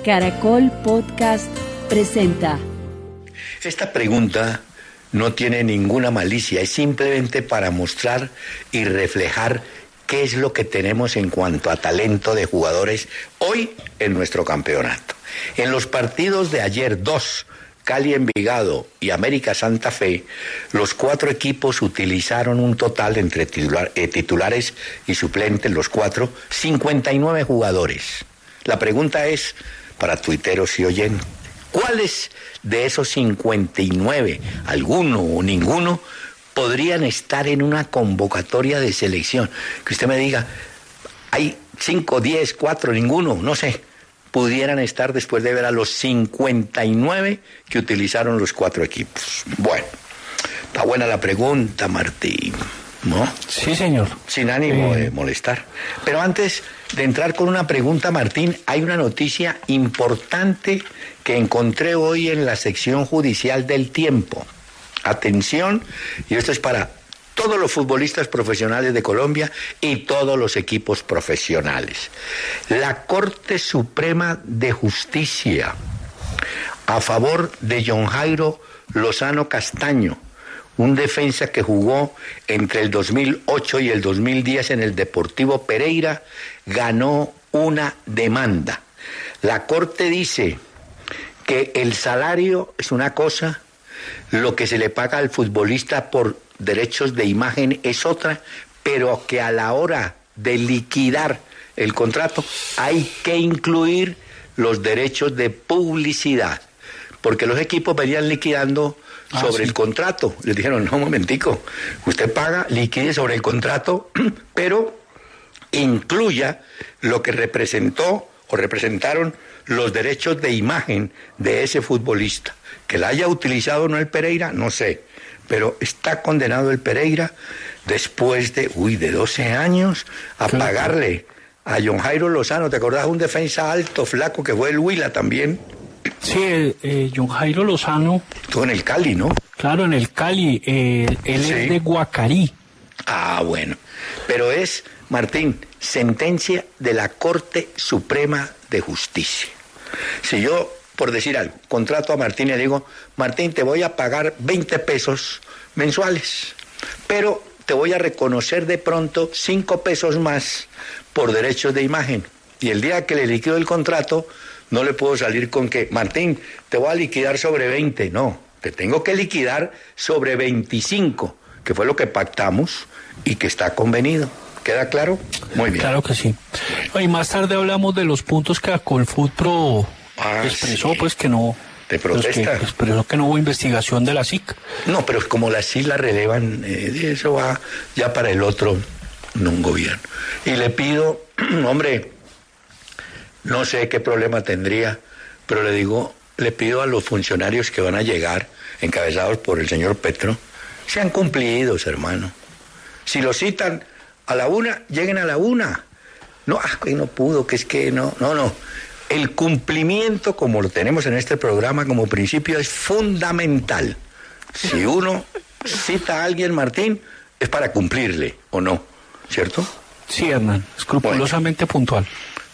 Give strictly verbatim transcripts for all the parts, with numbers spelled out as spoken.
Caracol Podcast presenta. Esta pregunta no tiene ninguna malicia, es simplemente para mostrar y reflejar qué es lo que tenemos en cuanto a talento de jugadores hoy en nuestro campeonato. En los partidos de ayer, dos, Cali Envigado y América Santa Fe, los cuatro equipos utilizaron un total entre titular, eh, titulares y suplentes, los cuatro, cincuenta y nueve jugadores. La pregunta es, para tuiteros y oyentes, ¿cuáles de esos cincuenta y nueve, alguno o ninguno, podrían estar en una convocatoria de selección? Que usted me diga, hay cinco, diez, cuatro, ninguno, no sé, pudieran estar después de ver a los cincuenta y nueve que utilizaron los cuatro equipos. Bueno, está buena la pregunta, Martín, ¿no? Sí, señor. Sin ánimo eh... de molestar. Pero antes de entrar con una pregunta, Martín, hay una noticia importante que encontré hoy en la sección judicial del Tiempo. Atención, y esto es para todos los futbolistas profesionales de Colombia y todos los equipos profesionales. La Corte Suprema de Justicia, a favor de John Jairo Lozano Castaño, un defensa que jugó entre el dos mil ocho y el dos mil diez en el Deportivo Pereira, ganó una demanda. La Corte dice que el salario es una cosa, lo que se le paga al futbolista por derechos de imagen es otra, pero que a la hora de liquidar el contrato hay que incluir los derechos de publicidad, porque los equipos venían liquidando sobre ah, sí. el contrato. Les dijeron, no, un momentico, usted paga, liquide sobre el contrato, pero incluya lo que representó o representaron los derechos de imagen de ese futbolista. Que la haya utilizado o no el Pereira, no sé, pero está condenado el Pereira después de, uy, de doce años a claro. pagarle a John Jairo Lozano. ¿Te acordás? Un defensa alto, flaco, que fue el Huila también. Sí, eh, John Jairo Lozano. Estuvo en el Cali, ¿no? Claro, en el Cali. Eh, él sí. es de Guacarí. Ah, bueno. Pero es, Martín, sentencia de la Corte Suprema de Justicia. Si yo, por decir algo, contrato a Martín y le digo, Martín, te voy a pagar veinte pesos mensuales, pero te voy a reconocer de pronto cinco pesos más por derechos de imagen. Y el día que le liquido el contrato, no le puedo salir con que, Martín, te voy a liquidar sobre veinte. No, te tengo que liquidar sobre veinticinco, que fue lo que pactamos y que está convenido. ¿Queda claro? Muy bien. Claro que sí. Y más tarde hablamos de los puntos que Colfutpro ah, expresó, sí. pues que no... ¿Te protesta? Que expresó que no hubo investigación de la S I C. No, pero como la S I C la relevan, eh, eso va ya para el otro, no un gobierno. Y le pido, hombre, no sé qué problema tendría, pero le digo, le pido a los funcionarios que van a llegar, encabezados por el señor Petro, sean cumplidos, hermano. Si lo citan a la una, lleguen a la una. No, ah, que no pudo, que es que no, no, no. El cumplimiento, como lo tenemos en este programa como principio, es fundamental. Si uno cita a alguien, Martín, es para cumplirle, ¿o no? ¿Cierto? Sí, Hernán, escrupulosamente bueno. puntual.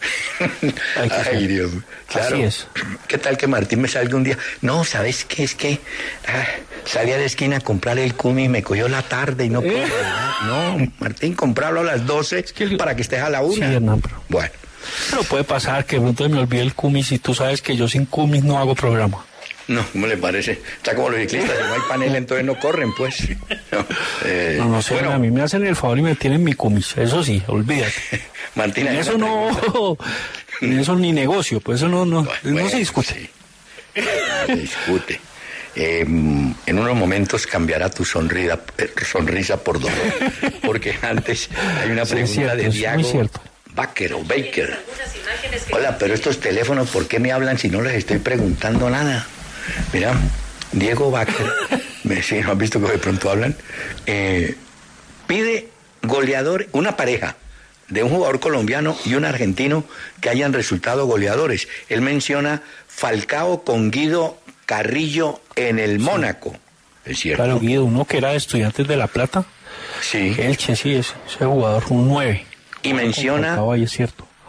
Ay, Dios mío. Claro. Así es. ¿Qué tal que Martín me salga un día? No, ¿sabes qué? Es que ah, salí a la esquina a comprar el cumi y me cogió la tarde y no puedo. ¿Eh? No, Martín, comprarlo a las doce es que el... para que estés a la una. Sí, Hernán, pero... Bueno. Pero puede pasar que de pronto me olvide el cumis si tú sabes que yo sin cumis no hago programa. No, ¿cómo le parece? Está como los ciclistas, si no hay panel entonces no corren, pues. No, eh, no, no sé, bueno. A mí me hacen el favor y me tienen mi cumis, eso sí, olvídate. Martina, eso no, eso ni negocio, pues eso no, no, bueno, no se discute. Sí. Se discute. Eh, en unos momentos cambiará tu sonrisa, sonrisa por dolor, porque antes hay una pregunta sí, cierto, de Diago Baker o Baker. Hola, pero estos teléfonos, ¿por qué me hablan si no les estoy preguntando nada? Mira, Diego Baker, me, si no has visto que de pronto hablan, eh, pide goleador, una pareja de un jugador colombiano y un argentino que hayan resultado goleadores. Él menciona Falcao con Guido Carrillo en el sí. Mónaco. ¿Es cierto? Claro, Guido, uno que era de Estudiantes de La Plata. Sí. Elche, sí, ese, ese jugador, un nueve. Y menciona Falcao, ahí es cierto.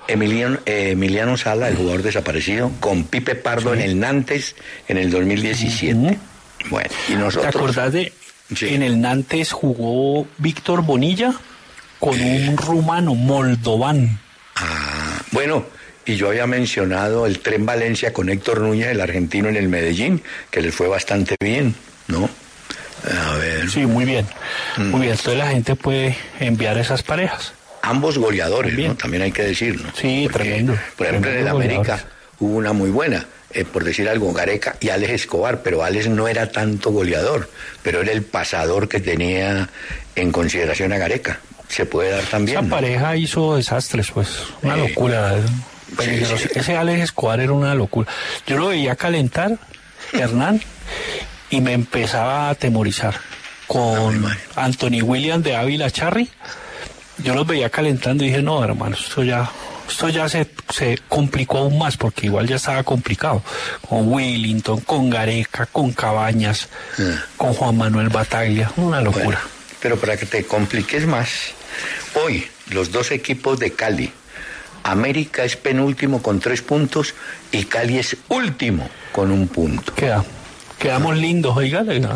Emiliano, eh, Emiliano Sala, el jugador desaparecido, con Pipe Pardo sí. en el Nantes en el dos mil diecisiete. Uh-huh. Bueno, y nosotros... ¿Te acordás de...? Sí. En el Nantes jugó Víctor Bonilla con eh. un rumano, Moldovan. Ah, bueno, y yo había mencionado el Tren Valencia con Héctor Núñez, el argentino en el Medellín, que les fue bastante bien, ¿no? A ver. Sí, muy bien. Mm. Muy bien, entonces la gente puede enviar esas parejas. Ambos goleadores, ¿no? También hay que decirlo. Sí, Porque, tremendo. Por ejemplo, tremendo en el América hubo una muy buena. Eh, por decir algo, Gareca y Alex Escobar, pero Alex no era tanto goleador, pero era el pasador que tenía en consideración a Gareca. Se puede dar también. Esa ¿no? pareja hizo desastres, pues, una eh, locura. Sí, sí. Ese Alex Escobar era una locura. Yo lo veía calentar, Hernán, y me empezaba a atemorizar. Con no, Anthony William de Ávila Charri, yo los veía calentando y dije, no, hermano, esto ya... Esto ya se, se complicó aún más, porque igual ya estaba complicado. Con Willington, con Gareca, con Cabañas, ah. con Juan Manuel Bataglia. Una locura. Bueno, pero para que te compliques más, hoy los dos equipos de Cali, América es penúltimo con tres puntos y Cali es último con un punto. Queda, quedamos lindos, oiga. No,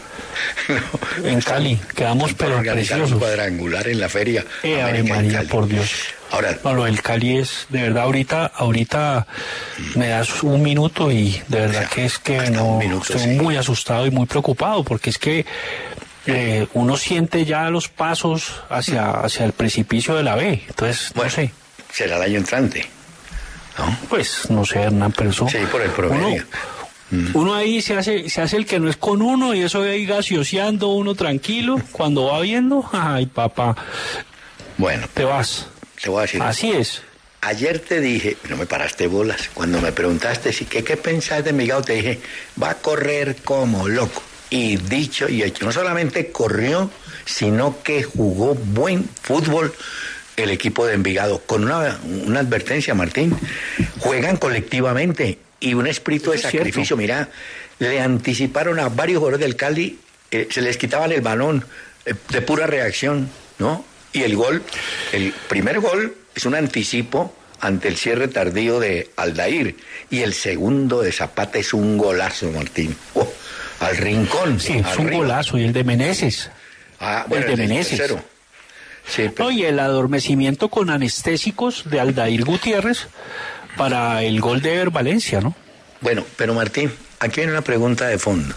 en Cali, quedamos pero preciosos. Un cuadrangular en la feria. Eh, Ave María, por Dios. Ahora, no, lo del Cali es, de verdad, ahorita, ahorita me das un minuto y de verdad o sea, que es que no, minuto, estoy sí. muy asustado y muy preocupado, porque es que eh, uno siente ya los pasos hacia, hacia el precipicio de la B, entonces, bueno, no sé. Será el año entrante, ¿no? Pues, no sé, Hernán, pero eso... Sí, por el promedio. Uno, mm. uno ahí se hace, se hace el que no es con uno y eso de ahí gaseoseando uno tranquilo, cuando va viendo, ay, papá, bueno, te vas. Te voy a decir. Así es. Ayer te dije, no me paraste bolas, cuando me preguntaste si qué, qué pensás de Envigado, te dije, va a correr como loco. Y dicho y hecho, no solamente corrió, sino que jugó buen fútbol el equipo de Envigado. Con una, una advertencia, Martín, juegan colectivamente y un espíritu de es sacrificio. Cierto. Mira, le anticiparon a varios jugadores del Cali, eh, se les quitaban el balón eh, de pura reacción, ¿no? Y el gol, el primer gol es un anticipo ante el cierre tardío de Aldair. Y el segundo de Zapata es un golazo, Martín. Oh, al rincón. Sí, es un golazo. Y el de Meneses. Ah, bueno, el de el Meneses. Sí, pero... no, y el adormecimiento con anestésicos de Aldair Gutiérrez para el gol de Ever Valencia, ¿no? Bueno, pero Martín, aquí viene una pregunta de fondo.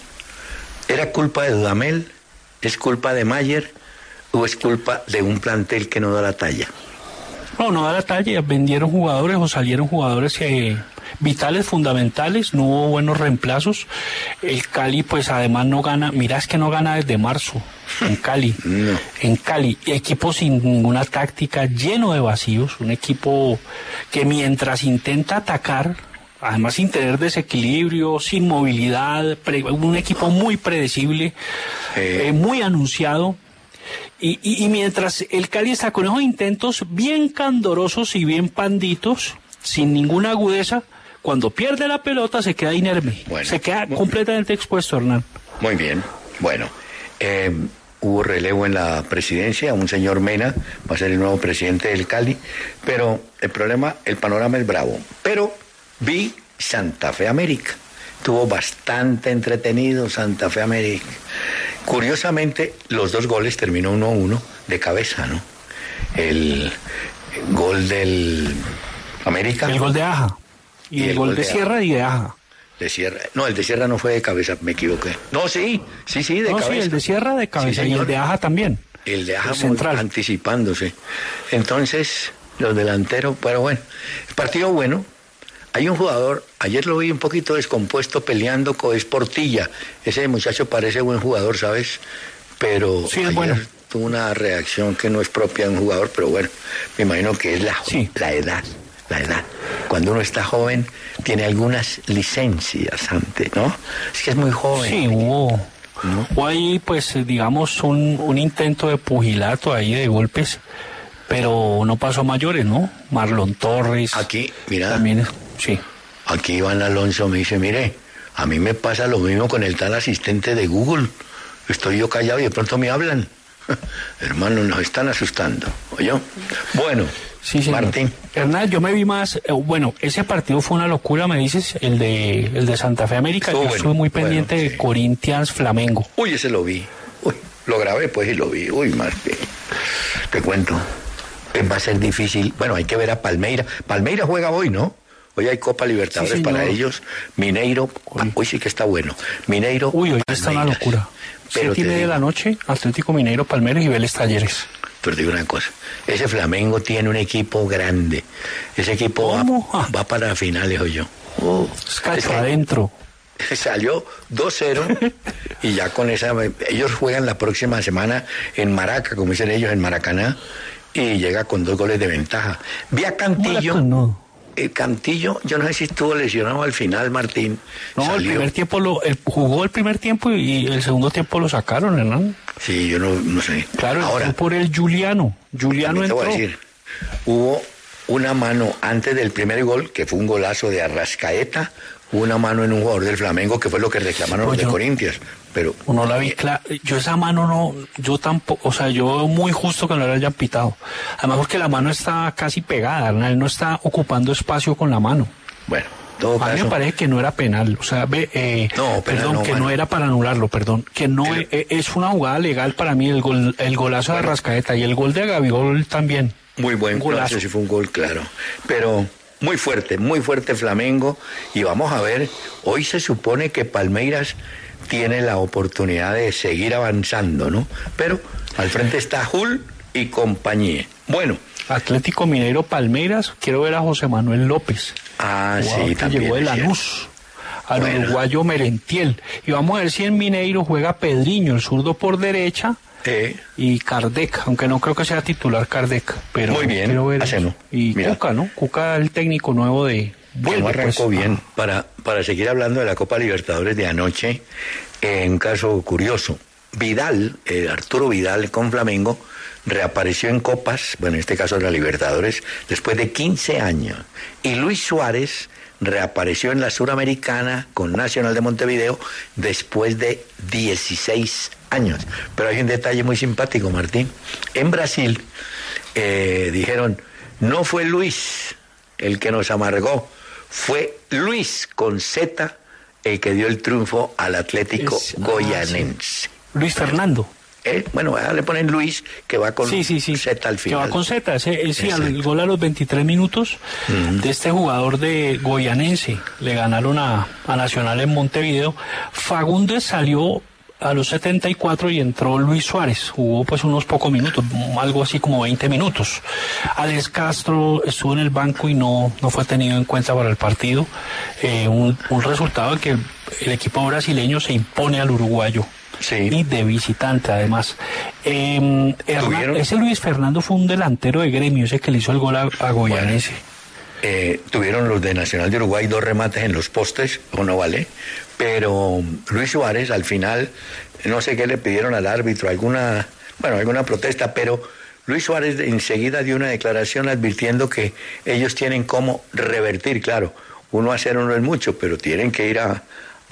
¿Era culpa de Dudamel? ¿Es culpa de Mayer? ¿O es culpa de un plantel que no da la talla? No, no da la talla. Vendieron jugadores o salieron jugadores eh, vitales, fundamentales. No hubo buenos reemplazos. El Cali, pues además no gana. Mirá, es que no gana desde marzo. En Cali. No. En Cali. Equipo sin ninguna táctica, lleno de vacíos. Un equipo que mientras intenta atacar, además sin tener desequilibrio, sin movilidad, pre- un equipo muy predecible, eh. Eh, muy anunciado. Y, y, y mientras el Cali está con esos intentos bien candorosos y bien panditos, sin ninguna agudeza, cuando pierde la pelota se queda inerme, bueno, se queda muy, completamente expuesto, Hernán. Muy bien, bueno, eh, hubo relevo en la presidencia, un señor Mena va a ser el nuevo presidente del Cali, pero el problema, el panorama es bravo, pero vi Santa Fe América, estuvo bastante entretenido Santa Fe América. Curiosamente, los dos goles terminó uno a uno de cabeza, ¿no? El, el gol del América. El gol de Aja. Y, y el, el gol, gol de, de Sierra Aja. y de Aja. De Sierra. No, el de Sierra no fue de cabeza, me equivoqué. No, sí, sí, sí, de no, cabeza. Sí, el de Sierra de cabeza sí, y el de Aja también. El de Aja central. Anticipándose. Entonces, los delanteros, pero bueno, el partido bueno. Hay un jugador, ayer lo vi un poquito descompuesto peleando con es Portilla. Ese muchacho parece buen jugador, ¿sabes? Pero sí, es bueno. Tuvo una reacción que no es propia de un jugador, pero bueno, me imagino que es la, sí. la edad, la edad. Cuando uno está joven, tiene algunas licencias antes, ¿no? Es que es muy joven. Sí, hubo, ¿no? Hubo ahí, pues, digamos, un, un intento de pugilato ahí, de golpes, pero no pasó a mayores, ¿no? Marlon Torres. Aquí, mira. También, sí. Aquí Iván Alonso me dice, mire, a mí me pasa lo mismo con el tal asistente de Google. Estoy yo callado y de pronto me hablan. Hermano, nos están asustando, ¿oyó? Bueno. Sí, señor. Martín. Hernán, yo me vi más, eh, bueno, ese partido fue una locura, me dices, el de el de Santa Fe América. Estuvo yo bueno, estuve muy pendiente bueno, de sí. Corinthians Flamengo. Uy, ese lo vi. Uy, lo grabé pues y lo vi. Uy, Martín. Te cuento. Eh, Va a ser difícil. Bueno, hay que ver a Palmeiras. Palmeiras juega hoy, ¿no? Hoy hay Copa Libertadores Sí, señor. para ellos. Mineiro. Uy. Hoy sí que está bueno. Mineiro. Uy, hoy está una Palmeiras. locura. Pero Siete y te media de digo, la noche, Atlético Mineiro, Palmeiras y Vélez Talleres. pero te digo una cosa. Ese Flamengo tiene un equipo grande. Ese equipo va, ¿Cómo? Ah. va para finales, hoy yo. Uh, Es cacho es que adentro. salió dos cero y ya con esa... Ellos juegan la próxima semana en Maraca, como dicen ellos, en Maracaná, y llega con dos goles de ventaja. Vi a Cantillo. No, El Cantillo, yo no sé si estuvo lesionado al final, Martín. no el Salió. primer tiempo lo el, jugó el primer tiempo y el segundo tiempo lo sacaron, Hernán. Sí, yo no, no sé. Claro, ahora entró por el Juliano. Juliano también te voy entró. a decir, hubo una mano antes del primer gol, que fue un golazo de Arrascaeta, hubo una mano en un jugador del Flamengo, que fue lo que reclamaron Pues los de yo- Corinthians. Pero No la vi clara. Yo esa mano no, yo tampoco, o sea, yo muy justo que no la hayan pitado. Además porque la mano está casi pegada, Hernán, él no está ocupando espacio con la mano. bueno, en todo A mí me caso, parece que no era penal, o sea, ve, eh, No, penal perdón, no, que mano. no era para anularlo, perdón, que no Pero- e- e- es una jugada legal para mí el gol, el golazo de Bueno. Arrascaeta y el gol de Gabigol también. muy buen un golazo. golazo, sí fue un gol claro. Pero muy fuerte, muy fuerte Flamengo. Y vamos a ver, hoy se supone que Palmeiras tiene la oportunidad de seguir avanzando, ¿no? Pero al frente está Hull y compañía. Bueno, Atlético Mineiro Palmeiras, quiero ver a José Manuel López. ah, Jugador sí, que también. llegó de es cierto. Lanús, al Bueno. uruguayo Merentiel. Y vamos a ver si en Mineiro juega Pedriño, el zurdo por derecha, Eh, y Kardec, aunque no creo que sea titular Kardec, pero Muy bien, quiero ver hacemos. y Mira. Cuca, ¿no? Cuca, el técnico nuevo de que vuelve, no arrancó pues, bien. a- Para, para seguir hablando de la Copa Libertadores de anoche, eh, un caso curioso. Vidal, eh, Arturo Vidal con Flamengo, reapareció en Copas, bueno, en este caso en la Libertadores, después de quince años. Y Luis Suárez reapareció en la Suramericana con Nacional de Montevideo después de dieciséis años. Pero hay un detalle muy simpático, Martín. En Brasil eh, dijeron, no fue Luis el que nos amargó, fue Luis con Z el que dio el triunfo al Atlético Es- ah, Goianense. Luis Fernando. Eh, bueno, ahora le ponen Luis, que va con Sí, sí, sí. Z al Que final. va con Z, ese, ese, Exacto. el gol a los veintitrés minutos de este jugador de Goyanense. Le ganaron a, a Nacional en Montevideo. Fagundes salió a los setenta y cuatro y entró Luis Suárez. Jugó pues unos pocos minutos, algo así como veinte minutos. Alex Castro estuvo en el banco y no, no fue tenido en cuenta para el partido. Eh, un, un resultado en que el equipo brasileño se impone al uruguayo. Sí. Y de visitante además. Eh, Hernán, ¿Tuvieron? ese Luis Fernando fue un delantero de Gremio, ese que le hizo el gol a, a Goyanense. Eh, tuvieron los de Nacional de Uruguay dos remates en los postes, o no vale, pero Luis Suárez al final, no sé qué le pidieron al árbitro, alguna, bueno, alguna protesta, pero Luis Suárez enseguida dio una declaración advirtiendo que ellos tienen cómo revertir, claro, uno a cero no es mucho, pero tienen que ir a,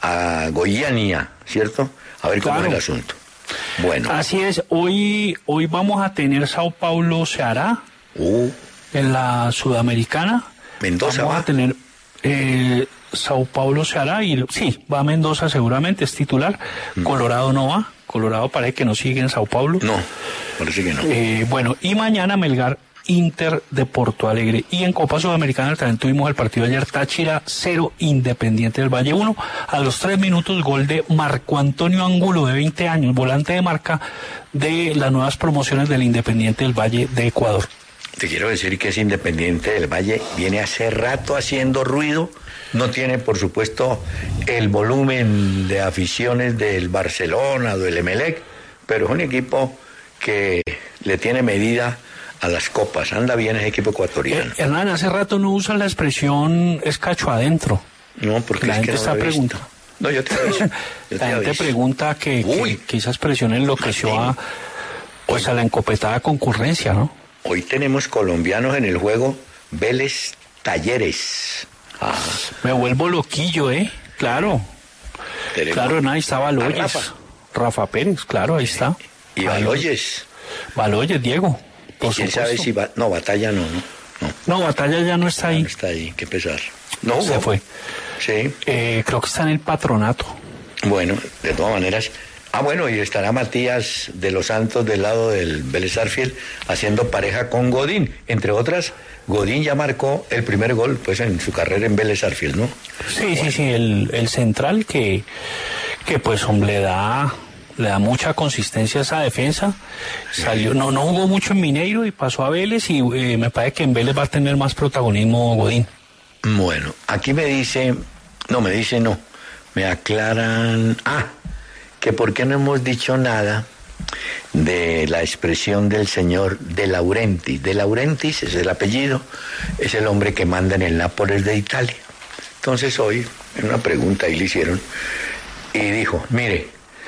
a Goiânia, ¿cierto? A ver cómo Claro. es el asunto. Bueno, Así es, hoy, hoy vamos a tener Sao Paulo Ceará uh, en la Sudamericana. Mendoza Vamos va. a tener eh, Sao Paulo Ceará y sí, va Mendoza seguramente, es titular. Colorado no va, Colorado parece que no sigue en Sao Paulo. no, parece que no. Eh, bueno, y mañana Melgar Inter de Porto Alegre. Y en Copa Sudamericana también tuvimos el partido ayer, Táchira cero, Independiente del Valle uno. A los tres minutos, gol de Marco Antonio Angulo, de veinte años, volante de marca de las nuevas promociones del Independiente del Valle de Ecuador. Te quiero decir que es Independiente del Valle, viene hace rato haciendo ruido, no tiene por supuesto el volumen de aficiones del Barcelona o del Emelec, pero es un equipo que le tiene medida a las copas, anda bien ese equipo ecuatoriano. Eh, Hernán, hace rato no usan la expresión es cacho adentro. No, porque la es gente que no está lo he visto. preguntando. No, yo te aviso. yo te La gente aviso. pregunta que, Uy. que, que esa expresión enloqueció a, pues a la encopetada concurrencia, ¿no? Hoy tenemos colombianos en el juego, Vélez Talleres. Ah, Me vuelvo loquillo, ¿eh? Claro. tenemos Claro, Hernán, ahí está a Baloyes. Rafa. Rafa Pérez, claro, ahí está. Y Baloyes. Baloyes, Diego. Y Por quién sabe supuesto. si va, no, Batalla no, ¿no? No, Batalla ya no está ahí. No está ahí, qué pesar. No, se no. fue. Sí. Eh, creo que está en el Patronato. Bueno, de todas maneras. Ah, bueno, y estará Matías de los Santos del lado del Vélez Sarsfield haciendo pareja con Godín. Entre otras, Godín ya marcó el primer gol pues en su carrera en Vélez Sarsfield, ¿no? Sí, bueno. sí, sí, el, el central que, que pues hombre le da, le da mucha consistencia a esa defensa. Sí. Salió, no, no jugó mucho en Mineiro y pasó a Vélez y eh, me parece que en Vélez va a tener más protagonismo Godín. Bueno, aquí me dice, no, me dice no, me aclaran, ah, que por qué no hemos dicho nada de la expresión del señor De Laurentiis. De Laurentiis es el apellido, es el hombre que manda en el Nápoles de Italia. Entonces hoy, en una pregunta ahí le hicieron, y dijo, mire,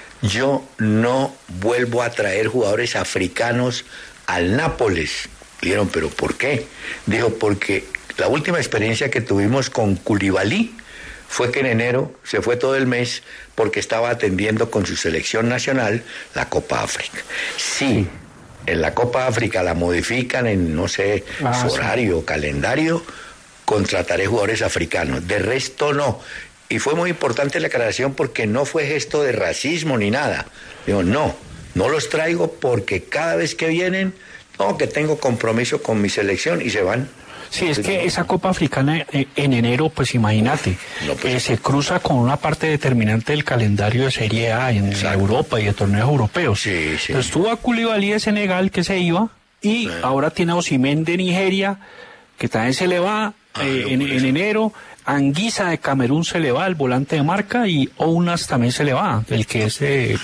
yo no vuelvo a traer jugadores africanos al Nápoles. Le dijeron, ¿pero por qué? Dijo, porque la última experiencia que tuvimos con Koulibaly fue que en enero se fue todo el mes porque estaba atendiendo con su selección nacional la Copa África. Sí, en la Copa África la modifican en, no sé, ah, su horario, sí. calendario, contrataré jugadores africanos. De resto no. Y fue muy importante la aclaración porque no fue gesto de racismo ni nada. Digo, no, no los traigo porque cada vez que vienen, no, que tengo compromiso con mi selección y se van. Sí, es que esa Copa Africana en enero, pues imagínate, no, pues, eh, se cruza con una parte determinante del calendario de Serie A en exacto. Europa y de torneos europeos. Sí, sí. Entonces tuvo a Koulibaly de Senegal que se iba y sí. ahora tiene a Osimhen de Nigeria que también se le va ah, eh, en, en enero. Anguissa de Camerún se le va, el volante de marca, y Ounas también se le va, el que es eh,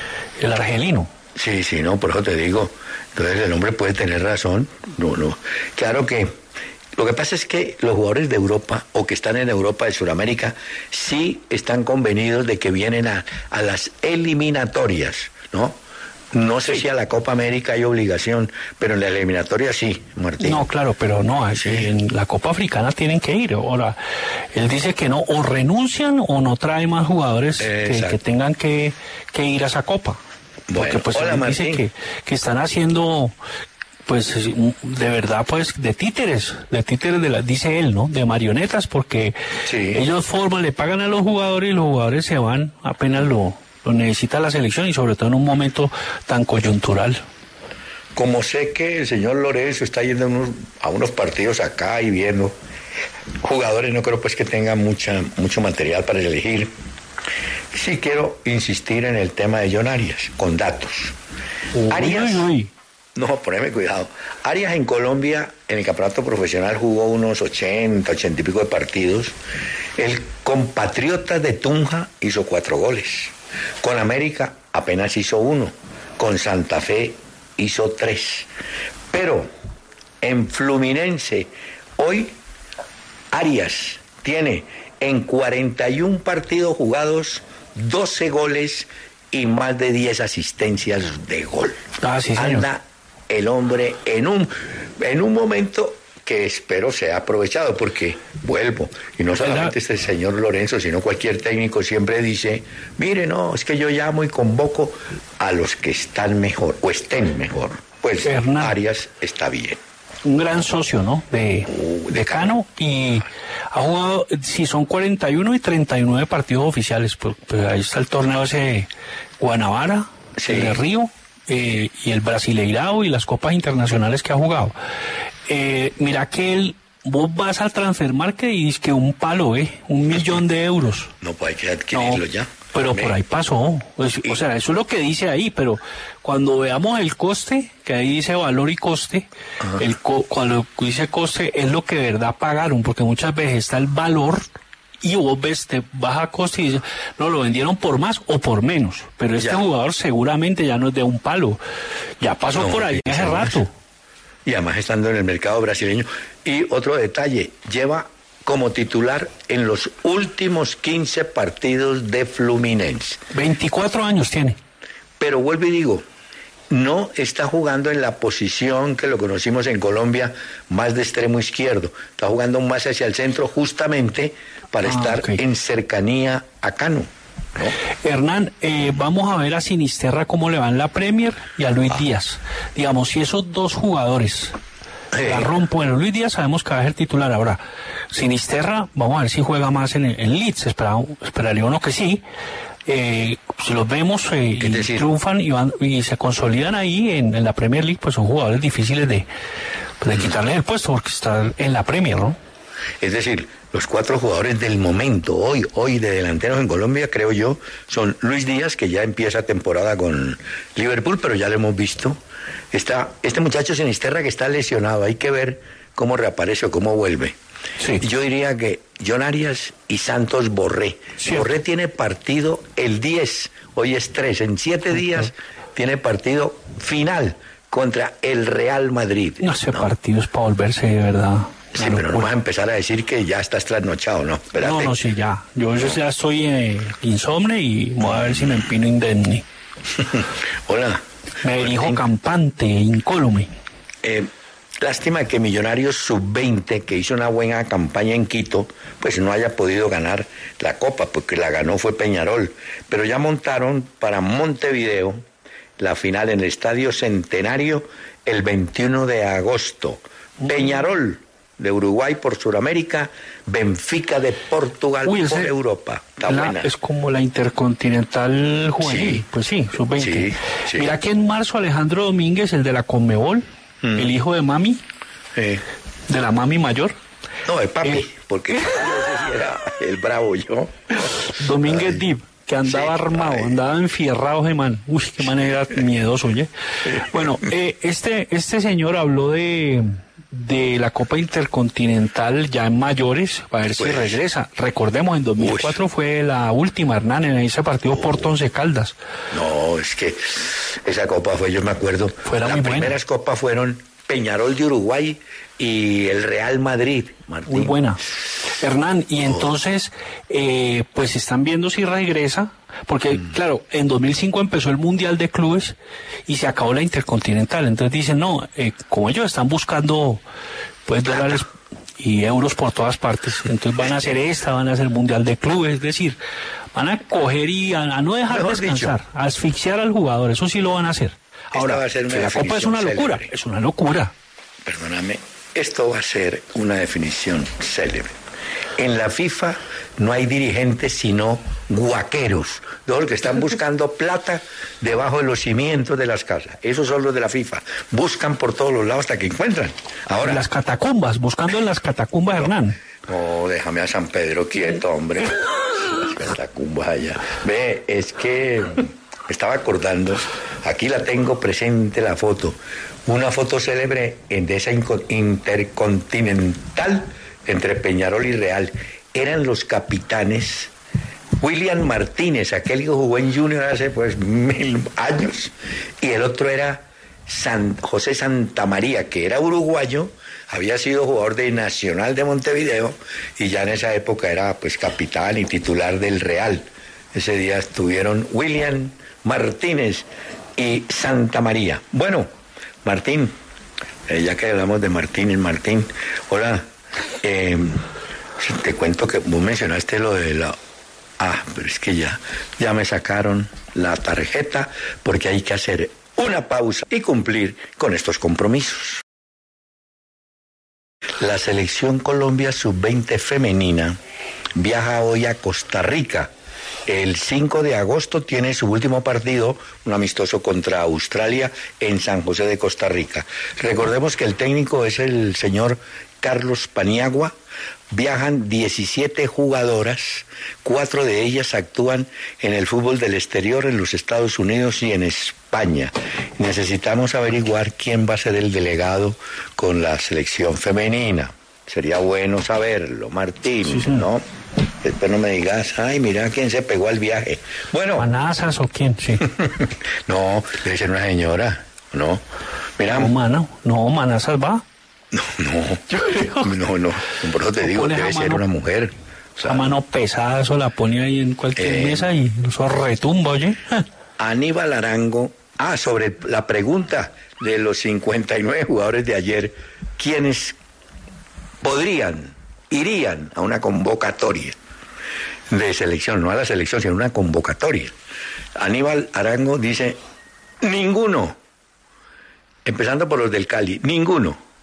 el argelino. Sí, sí, no, por eso te digo, entonces el hombre puede tener razón. No, no. Claro que lo que pasa es que los jugadores de Europa o que están en Europa de Sudamérica sí están convenidos de que vienen a, a las eliminatorias, ¿no? No sé sí. si a la Copa América hay obligación, pero en la eliminatoria sí, Martín. No, claro, pero no, sí. en la Copa Africana tienen que ir. Ahora, él dice que no, o renuncian o no trae más jugadores que, que tengan que, que ir a esa Copa. Bueno, porque pues hola, él dice que, que están haciendo... pues de verdad pues de títeres, de títeres de la, dice él, ¿no? De marionetas, porque sí. ellos forman, le pagan a los jugadores y los jugadores se van apenas lo, lo necesita la selección y sobre todo en un momento tan coyuntural. Como sé que el señor Lorenzo está yendo a unos, a unos partidos acá y viendo jugadores, no creo pues que tenga mucha, mucho material para elegir. Sí quiero insistir en el tema de John Arias, con datos. Uy, Arias... Uy, uy. No, poneme cuidado. Arias en Colombia, en el campeonato profesional, jugó unos ochenta, ochenta y pico de partidos. El compatriota de Tunja hizo cuatro goles. Con América apenas hizo uno. Con Santa Fe hizo tres. Pero en Fluminense, hoy, Arias tiene en cuarenta y un partidos jugados doce goles y más de diez asistencias de gol. Ah, sí, señor. Anda el hombre en un en un momento que espero sea aprovechado, porque vuelvo, y no solamente este señor Lorenzo, sino cualquier técnico siempre dice, mire, no, es que yo llamo y convoco a los que están mejor, o estén mejor. Pues Hernán Arias está bien. Un gran socio, ¿no? De, uh, de, de Cano, y ha jugado, si son cuarenta y uno y treinta y nueve partidos oficiales, pues, pues ahí está el torneo ese Guanabara, sí. el de Río, eh, y el Brasileirao y las copas internacionales que ha jugado. Eh, mira que él, vos vas al Transfermarkt y dices que un palo, ¿eh? Un millón de euros. No, pues hay que adquirirlo no, ya. Pero Amén. Por ahí pasó. Pues, o sea, eso es lo que dice ahí, pero cuando veamos el coste, que ahí dice valor y coste, el co cuando dice coste es lo que de verdad pagaron, porque muchas veces está el valor y vos ves, te baja coste y dices, no, lo vendieron por más o por menos, pero este ya. jugador seguramente ya no es de un palo, ya pasó no, por ahí hace rato. Y además estando en el mercado brasileño. Y otro detalle, lleva como titular en los últimos quince partidos de Fluminense. veinticuatro años tiene. Pero vuelvo y digo, no está jugando en la posición que lo conocimos en Colombia, más de extremo izquierdo. Está jugando más hacia el centro justamente para ah, estar okay. en cercanía a Cano, ¿no? Hernán, eh, vamos a ver a Sinisterra cómo le va en la Premier y a Luis ah. Díaz. Digamos, si esos dos jugadores Eh. La rompo. Bueno, Luis Díaz sabemos que va a ser titular ahora. Sinisterra, vamos a ver si juega más en, en Leeds. Espera, esperaría uno que sí. Eh, si los vemos eh, y decir? triunfan y, van, y se consolidan ahí en, en la Premier League, pues son jugadores difíciles de, pues, de quitarles el puesto porque están en la Premier, ¿no? Es decir, los cuatro jugadores del momento, hoy, hoy de delanteros en Colombia, creo yo, son Luis Díaz, que ya empieza temporada con Liverpool, pero ya lo hemos visto. Está este muchacho Sinisterra que está lesionado, hay que ver cómo reaparece o cómo vuelve. Sí. Yo diría que John Arias y Santos Borré. Sí. Borré tiene partido el diez, hoy es tres, en siete días uh-huh. tiene partido final contra el Real Madrid. No, ese ¿no? partido es para volverse de verdad. Sí, pero no vas a empezar a decir que ya estás trasnochado, ¿no? Espérate. No, no, sí, ya. Yo, yo ya estoy eh, insomne y voy a ver si me empino indemne. Hola. Me dirijo campante, incólume. Eh, lástima que Millonarios sub veinte, que hizo una buena campaña en Quito, pues no haya podido ganar la Copa, porque la ganó fue Peñarol. Pero ya montaron para Montevideo la final en el Estadio Centenario el veintiuno de agosto. Peñarol de Uruguay por Sudamérica, Benfica de Portugal Uy, por Europa. Está la, buena. Es como la Intercontinental Juvenil, sí. Pues sí, sub veinte. Sí, sí. Mira que en marzo Alejandro Domínguez, el de la Conmebol, mm. el hijo de Mami, sí. de la Mami mayor. No, de papi, eh. porque no sé si era el bravo yo. Domínguez Dib, que andaba sí, armado, ay. andaba enfierrado ese man. Uy, qué manera miedoso, oye. Bueno, eh, este, este señor habló de... de la Copa Intercontinental ya en mayores, a ver pues, si regresa. Recordemos, en dos mil cuatro uy. fue la última, Hernán, en ese partido Porto Once Caldas. No, es que esa copa fue, yo me acuerdo, Fuera las primeras buena. copas fueron Peñarol de Uruguay y el Real Madrid, Martín. Muy buena. Hernán, y entonces, eh, pues están viendo si regresa, porque, mm. claro, en dos mil cinco empezó el Mundial de Clubes y se acabó la Intercontinental. Entonces dicen, no, eh, como ellos están buscando, pues, dólares y euros por todas partes, entonces van a hacer esta, van a hacer Mundial de Clubes, es decir, van a coger y a, a no dejar Mejor descansar, dicho. a asfixiar al jugador, eso sí lo van a hacer. Ahora, va a ser una la Copa es una locura, célebre. es una locura. Perdóname, esto va a ser una definición célebre. En la FIFA no hay dirigentes sino guaqueros, los que están buscando plata debajo de los cimientos de las casas. Esos son los de la FIFA. Buscan por todos los lados hasta que encuentran. Ahora, en las catacumbas, buscando en las catacumbas, no, Hernán. No, déjame a San Pedro quieto, hombre. Las catacumbas allá. Ve, es que me estaba acordando, aquí la tengo presente la foto, una foto célebre de esa Intercontinental entre Peñarol y Real. Eran los capitanes William Martínez, aquel que jugó en Junior hace pues mil años, y el otro era San, José Santamaría, que era uruguayo, había sido jugador de Nacional de Montevideo y ya en esa época era pues capitán y titular del Real. Ese día estuvieron William Martínez y Santamaría. Bueno, Martín, eh, ya que hablamos de Martínez, Martín, hola. Eh, te cuento que vos mencionaste lo de la... Ah, pero es que ya, ya me sacaron la tarjeta porque hay que hacer una pausa y cumplir con estos compromisos. La selección Colombia sub veinte femenina viaja hoy a Costa Rica. El cinco de agosto tiene su último partido, un amistoso contra Australia en San José de Costa Rica. Recordemos que el técnico es el señor Carlos Paniagua. Viajan diecisiete jugadoras, cuatro de ellas actúan en el fútbol del exterior, en los Estados Unidos y en España. Necesitamos averiguar quién va a ser el delegado con la selección femenina. Sería bueno saberlo, Martín, sí, sí. ¿no? Después no me digas, ay, mira quién se pegó al viaje. Bueno. ¿Manazas o quién? Sí. No, debe ser una señora, ¿no? Mira. No, mano, no, Manazas va. No, no, no, no, por eso te digo, debe ser una mujer. O sea, a mano pesada, eso la pone ahí en cualquier eh, mesa y eso retumba, oye. Aníbal Arango, ah, sobre la pregunta de los cincuenta y nueve jugadores de ayer, ¿quiénes podrían, irían a una convocatoria de selección? No a la selección, sino a una convocatoria. Aníbal Arango dice, ninguno, empezando por los del Cali, ninguno.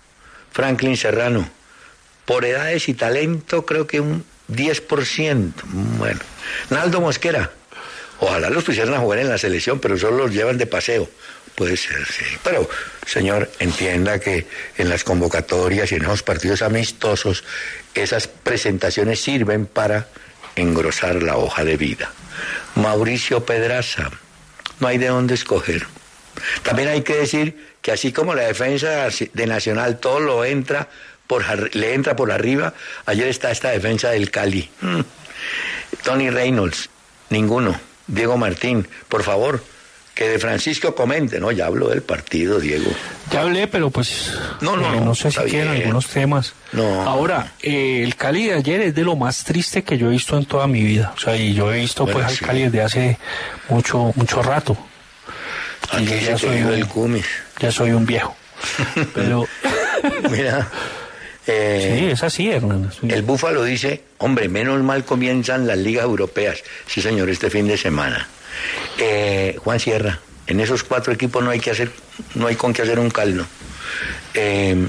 Franklin Serrano. Por edades y talento, creo que un diez por ciento. Bueno. Naldo Mosquera. Ojalá los pusieran a jugar en la selección, pero solo los llevan de paseo. Puede ser, sí. Pero, señor, entienda que en las convocatorias y en esos partidos amistosos, esas presentaciones sirven para engrosar la hoja de vida. Mauricio Pedraza. No hay de dónde escoger. También hay que decir que así como la defensa de Nacional todo lo entra por, le entra por arriba, ayer está esta defensa del Cali. Hmm. Tony Reynolds, ninguno. Diego Martín, por favor, que de Francisco comente. No, ya habló del partido, Diego. Ya hablé, pero pues no, no, eh, no, no sé si quieren algunos temas. No. Ahora, eh, el Cali de ayer es de lo más triste que yo he visto en toda mi vida. O sea, y yo he visto bueno, pues sí. al Cali desde hace mucho mucho rato. Aquí y ya soy un, el Cumis. Ya soy un viejo. Pero mira, eh, sí, es así, Hernán. Sí. El Búfalo dice, hombre, menos mal comienzan las ligas europeas. Sí, señor, este fin de semana. Eh, Juan Sierra, en esos cuatro equipos no hay que hacer, no hay con qué hacer un caldo. Eh,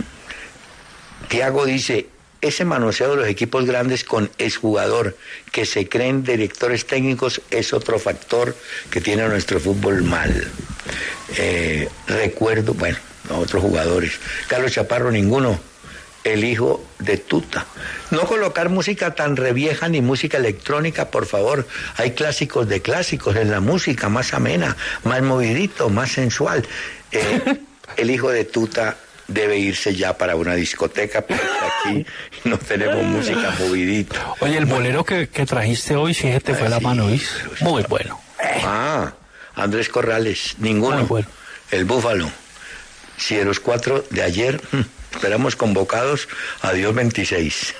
Tiago dice, ese manoseo de los equipos grandes con exjugador que se creen directores técnicos es otro factor que tiene nuestro fútbol mal. Eh, recuerdo, bueno, otros jugadores. Carlos Chaparro, ninguno. El hijo de Tuta. No colocar música tan revieja ni música electrónica, por favor. Hay clásicos de clásicos en la música, más amena, más movidito, más sensual. Eh, el hijo de Tuta debe irse ya para una discoteca, porque aquí no tenemos música movidita. Oye, el bolero que, que trajiste hoy, sí, te fue ah, la sí, mano, ¿viste? Muy bueno. Ah, Andrés Corrales, ninguno. Muy bueno. El Búfalo. Si de los cuatro de ayer... Esperamos convocados a Dios veintiséis.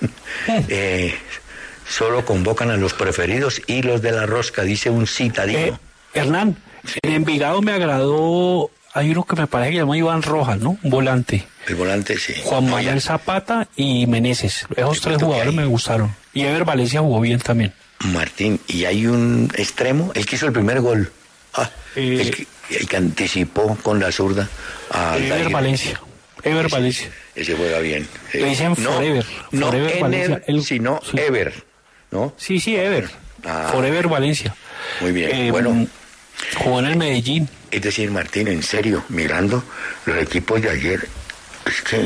eh, solo convocan a los preferidos y los de la rosca, dice un citadino. Eh, Hernán, en Envigado me agradó, hay uno que me parece que se llama Iván Rojas, ¿no? Un volante. El volante, sí. Juan no, Manuel ya. Zapata y Meneses. Esos tres jugadores me gustaron. Y Ever Valencia jugó bien también. Martín, y hay un extremo, el que hizo el primer gol. Ah, eh, el, que, el que anticipó con la zurda a Ever Valencia. Ever ese, Valencia. Ese juega bien. Le dicen no, Forever. No Forever Ener, el, sino sí. Ever, ¿no? Sí, sí, Ever. Ah, Forever Valencia. Muy bien. Eh, bueno. Jugó en el Medellín. Es decir, Martín, en serio, mirando los equipos de ayer, es que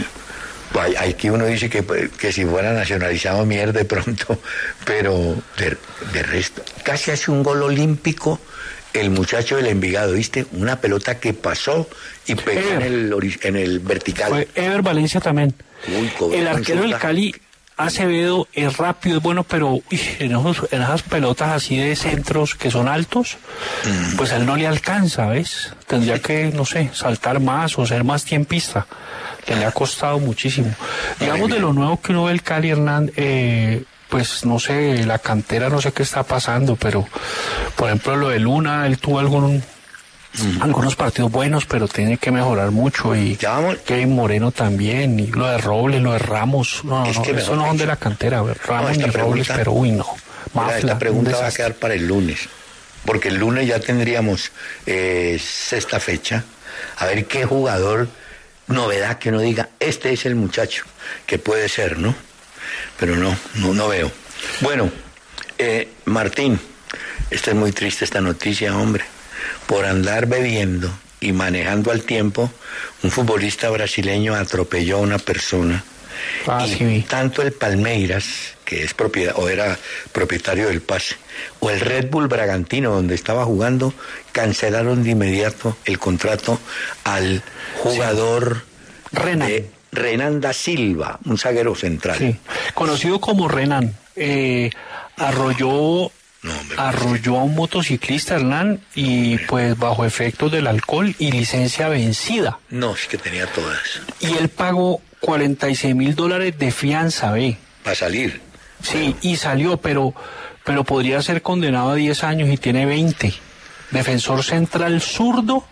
aquí uno dice que, que si fuera nacionalizado mierda de pronto, pero de, de resto, casi hace un gol olímpico el muchacho del Envigado, ¿viste? Una pelota que pasó y pegó en el, en el vertical. Fue Ever Valencia también. Uy, el arquero del Cali, Acevedo, es rápido, es bueno, pero uy, en, esos, en esas pelotas así de centros que son altos, mm. pues a él no le alcanza, ¿ves? Tendría que, no sé, saltar más o ser más tiempista, que le ha costado muchísimo. Ay, Digamos, mira. De lo nuevo que uno ve el Cali, Hernán, eh, pues no sé, la cantera no sé qué está pasando, pero por ejemplo lo de Luna, él tuvo algún, mm. algunos partidos buenos, pero tiene que mejorar mucho, y Kevin Moreno también, y lo de Robles, lo de Ramos, no, es no, que eso no son de la cantera, Ramos no, ni Robles, pero uy no. Mafla, esta pregunta va a quedar para el lunes, porque el lunes ya tendríamos eh, sexta fecha, a ver qué jugador, novedad que uno diga, este es el muchacho, que puede ser, ¿no? Pero no, no, no veo. Bueno, eh, Martín, esta es muy triste esta noticia, hombre. Por andar bebiendo y manejando al tiempo, un futbolista brasileño atropelló a una persona. Ah, y sí. Tanto el Palmeiras, que es propiedad, o era propietario del pase, o el Red Bull Bragantino, donde estaba jugando, cancelaron de inmediato el contrato al jugador sí. Renan. de Renan da Silva, un zaguero central. Sí, conocido como Renan. Eh, arrolló, no, arrolló a un motociclista, Hernán, y pues bajo efectos del alcohol y licencia vencida. No, es que tenía todas. Y él pagó cuarenta y seis mil dólares de fianza, ¿ve? Para salir. Sí, bueno. Y salió, pero, pero podría ser condenado a diez años y tiene veinte. Defensor central zurdo.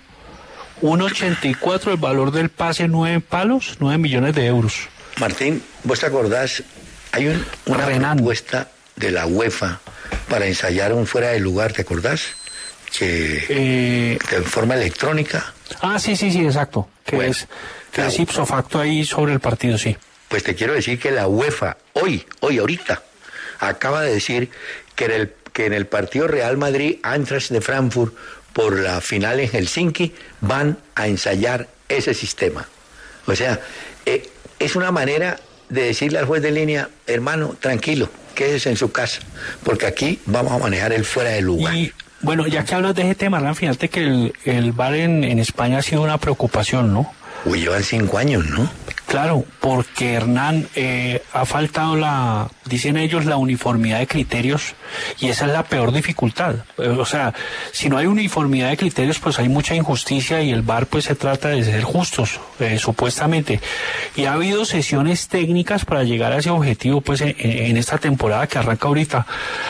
uno ochenta y cuatro el valor del pase, nueve palos, nueve millones de euros. Martín, ¿vos te acordás? Hay un, una Renan. propuesta de la UEFA para ensayar un fuera de lugar, ¿te acordás? Que eh, de forma electrónica. Ah, sí, sí, sí, exacto. Que bueno, es que es ipso facto ahí sobre el partido, sí. Pues te quiero decir que la UEFA, hoy, hoy, ahorita, acaba de decir que en el, que en el partido Real Madrid-Eintracht de Frankfurt por la final en Helsinki van a ensayar ese sistema. O sea, eh, es una manera de decirle al juez de línea, hermano, tranquilo, quédese en su casa, porque aquí vamos a manejar el fuera de lugar. Y bueno, ya que hablas de ese tema, Hernán, fíjate que el, el V A R en, en España ha sido una preocupación, ¿no? Uy, llevan cinco años, ¿no? Claro, porque Hernán, eh, ha faltado la, dicen ellos, la uniformidad de criterios, y esa es la peor dificultad. O sea, si no hay uniformidad de criterios, pues hay mucha injusticia, y el V A R pues se trata de ser justos, eh, supuestamente. Y ha habido sesiones técnicas para llegar a ese objetivo, pues en, en esta temporada que arranca ahorita.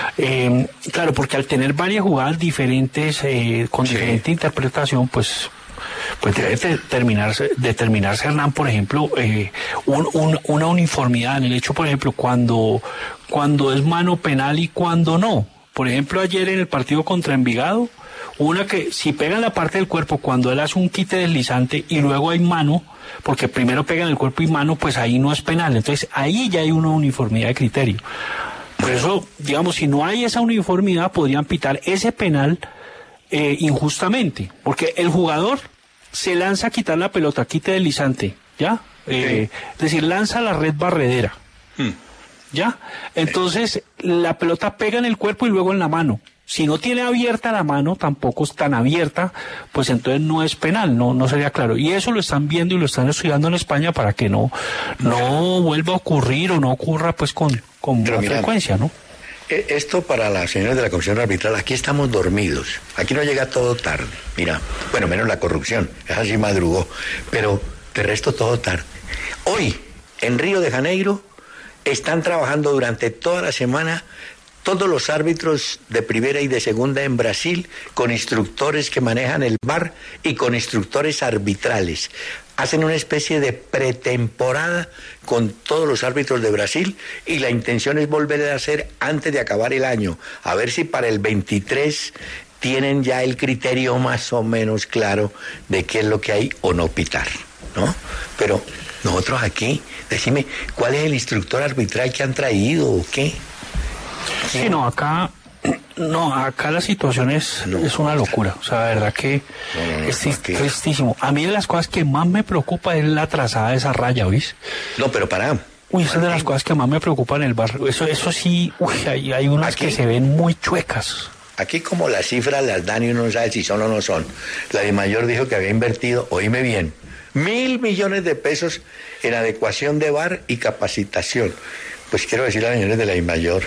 Eh, claro, porque al tener varias jugadas diferentes, eh, con sí. diferente interpretación, pues... pues debe determinarse, determinarse Hernán, por ejemplo, eh, un, un, una uniformidad en el hecho, por ejemplo, cuando, cuando es mano penal y cuando no. Por ejemplo, ayer en el partido contra Envigado, una que si pega en la parte del cuerpo cuando él hace un quite deslizante y luego hay mano, porque primero pega en el cuerpo y mano, pues ahí no es penal. Entonces ahí ya hay una uniformidad de criterio. Por eso, digamos, si no hay esa uniformidad, podrían pitar ese penal eh, injustamente, porque el jugador se lanza a quitar la pelota, quite deslizante, ¿ya? Eh, sí. Es decir, lanza la red barredera, hmm. ¿ya? Entonces, la pelota pega en el cuerpo y luego en la mano. Si no tiene abierta la mano, tampoco es tan abierta, pues entonces no es penal, no, no sería claro. Y eso lo están viendo y lo están estudiando en España para que no, no vuelva a ocurrir o no ocurra pues con, con más frecuencia, ¿no? Esto para las señoras de la Comisión Arbitral, aquí estamos dormidos, aquí no llega todo tarde, mira, bueno, menos la corrupción, esa sí madrugó, pero de resto todo tarde. Hoy, en Río de Janeiro, están trabajando durante toda la semana todos los árbitros de primera y de segunda en Brasil, con instructores que manejan el V A R y con instructores arbitrales. Hacen una especie de pretemporada con todos los árbitros de Brasil y la intención es volver a hacer antes de acabar el año, a ver si para el veintitrés tienen ya el criterio más o menos claro de qué es lo que hay o no pitar, ¿no? Pero nosotros aquí, decime, ¿cuál es el instructor arbitral que han traído o qué? Sí, no, acá... No, acá la situación es, no, es una locura, o sea, la verdad que no, no, no, es tristísimo. A mí de las cosas que más me preocupa es la trazada de esa raya, ¿oís? No, pero para... Uy, esa es de las cosas que más me preocupan en el barrio. Eso, eso sí, uy, hay, hay unas aquí, que se ven muy chuecas. Aquí como las cifras las dan y uno no sabe si son o no son. La de Mayor dijo que había invertido, oíme bien, mil millones de pesos en adecuación de V A R y capacitación. Pues quiero decirle a las señores de la Mayor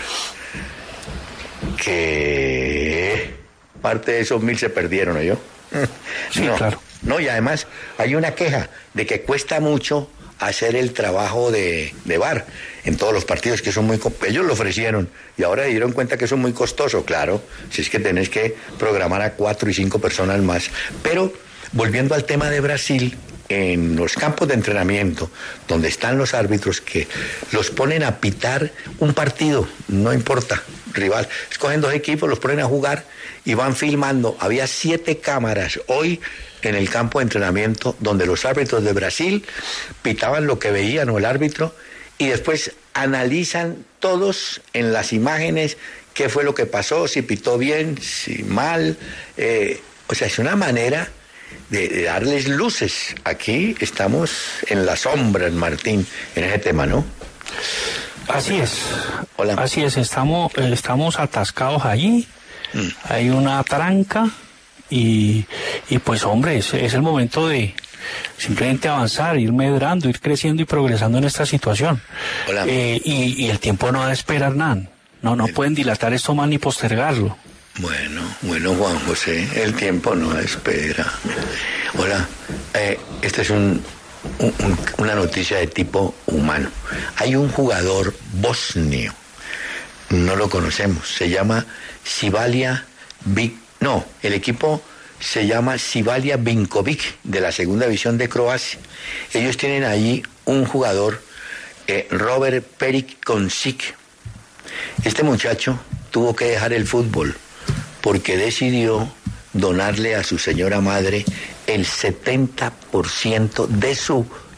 que parte de esos mil se perdieron, ¿no yo? Sí, no, claro. No, y además hay una queja de que cuesta mucho hacer el trabajo de, de V A R en todos los partidos, que son muy... Ellos lo ofrecieron y ahora se dieron cuenta que eso es muy costoso, claro, si es que tenés que programar a cuatro y cinco personas más. Pero, volviendo al tema de Brasil, en los campos de entrenamiento, donde están los árbitros que los ponen a pitar un partido, no importa, rival, escogen dos equipos, los ponen a jugar y van filmando. Había siete cámaras hoy en el campo de entrenamiento donde los árbitros de Brasil pitaban lo que veían o el árbitro y después analizan todos en las imágenes qué fue lo que pasó, si pitó bien, si mal, eh, o sea, es una manera de, de darles luces. Aquí estamos en la sombra, Martín, en ese tema, ¿no? Así es. Hola. Así es, estamos, estamos atascados allí, mm. hay una tranca y, y pues hombre, es, es el momento de simplemente avanzar, ir medrando, ir creciendo y progresando en esta situación. Hola. Eh, y, y el tiempo no da espera, Hernán. No, no pueden dilatar esto más ni postergarlo. Bueno, bueno, Juan José, el tiempo no da espera. Hola, eh, esta es un, un, un, una noticia de tipo humano. Hay un jugador bosnio, no lo conocemos, se llama Sivalia Vic, no, el equipo se llama Sivalia Vinkovic, de la segunda división de Croacia. Ellos tienen ahí un jugador, eh, Robert Peric Koncic. Este muchacho tuvo que dejar el fútbol porque decidió donarle a su señora madre el setenta por ciento de su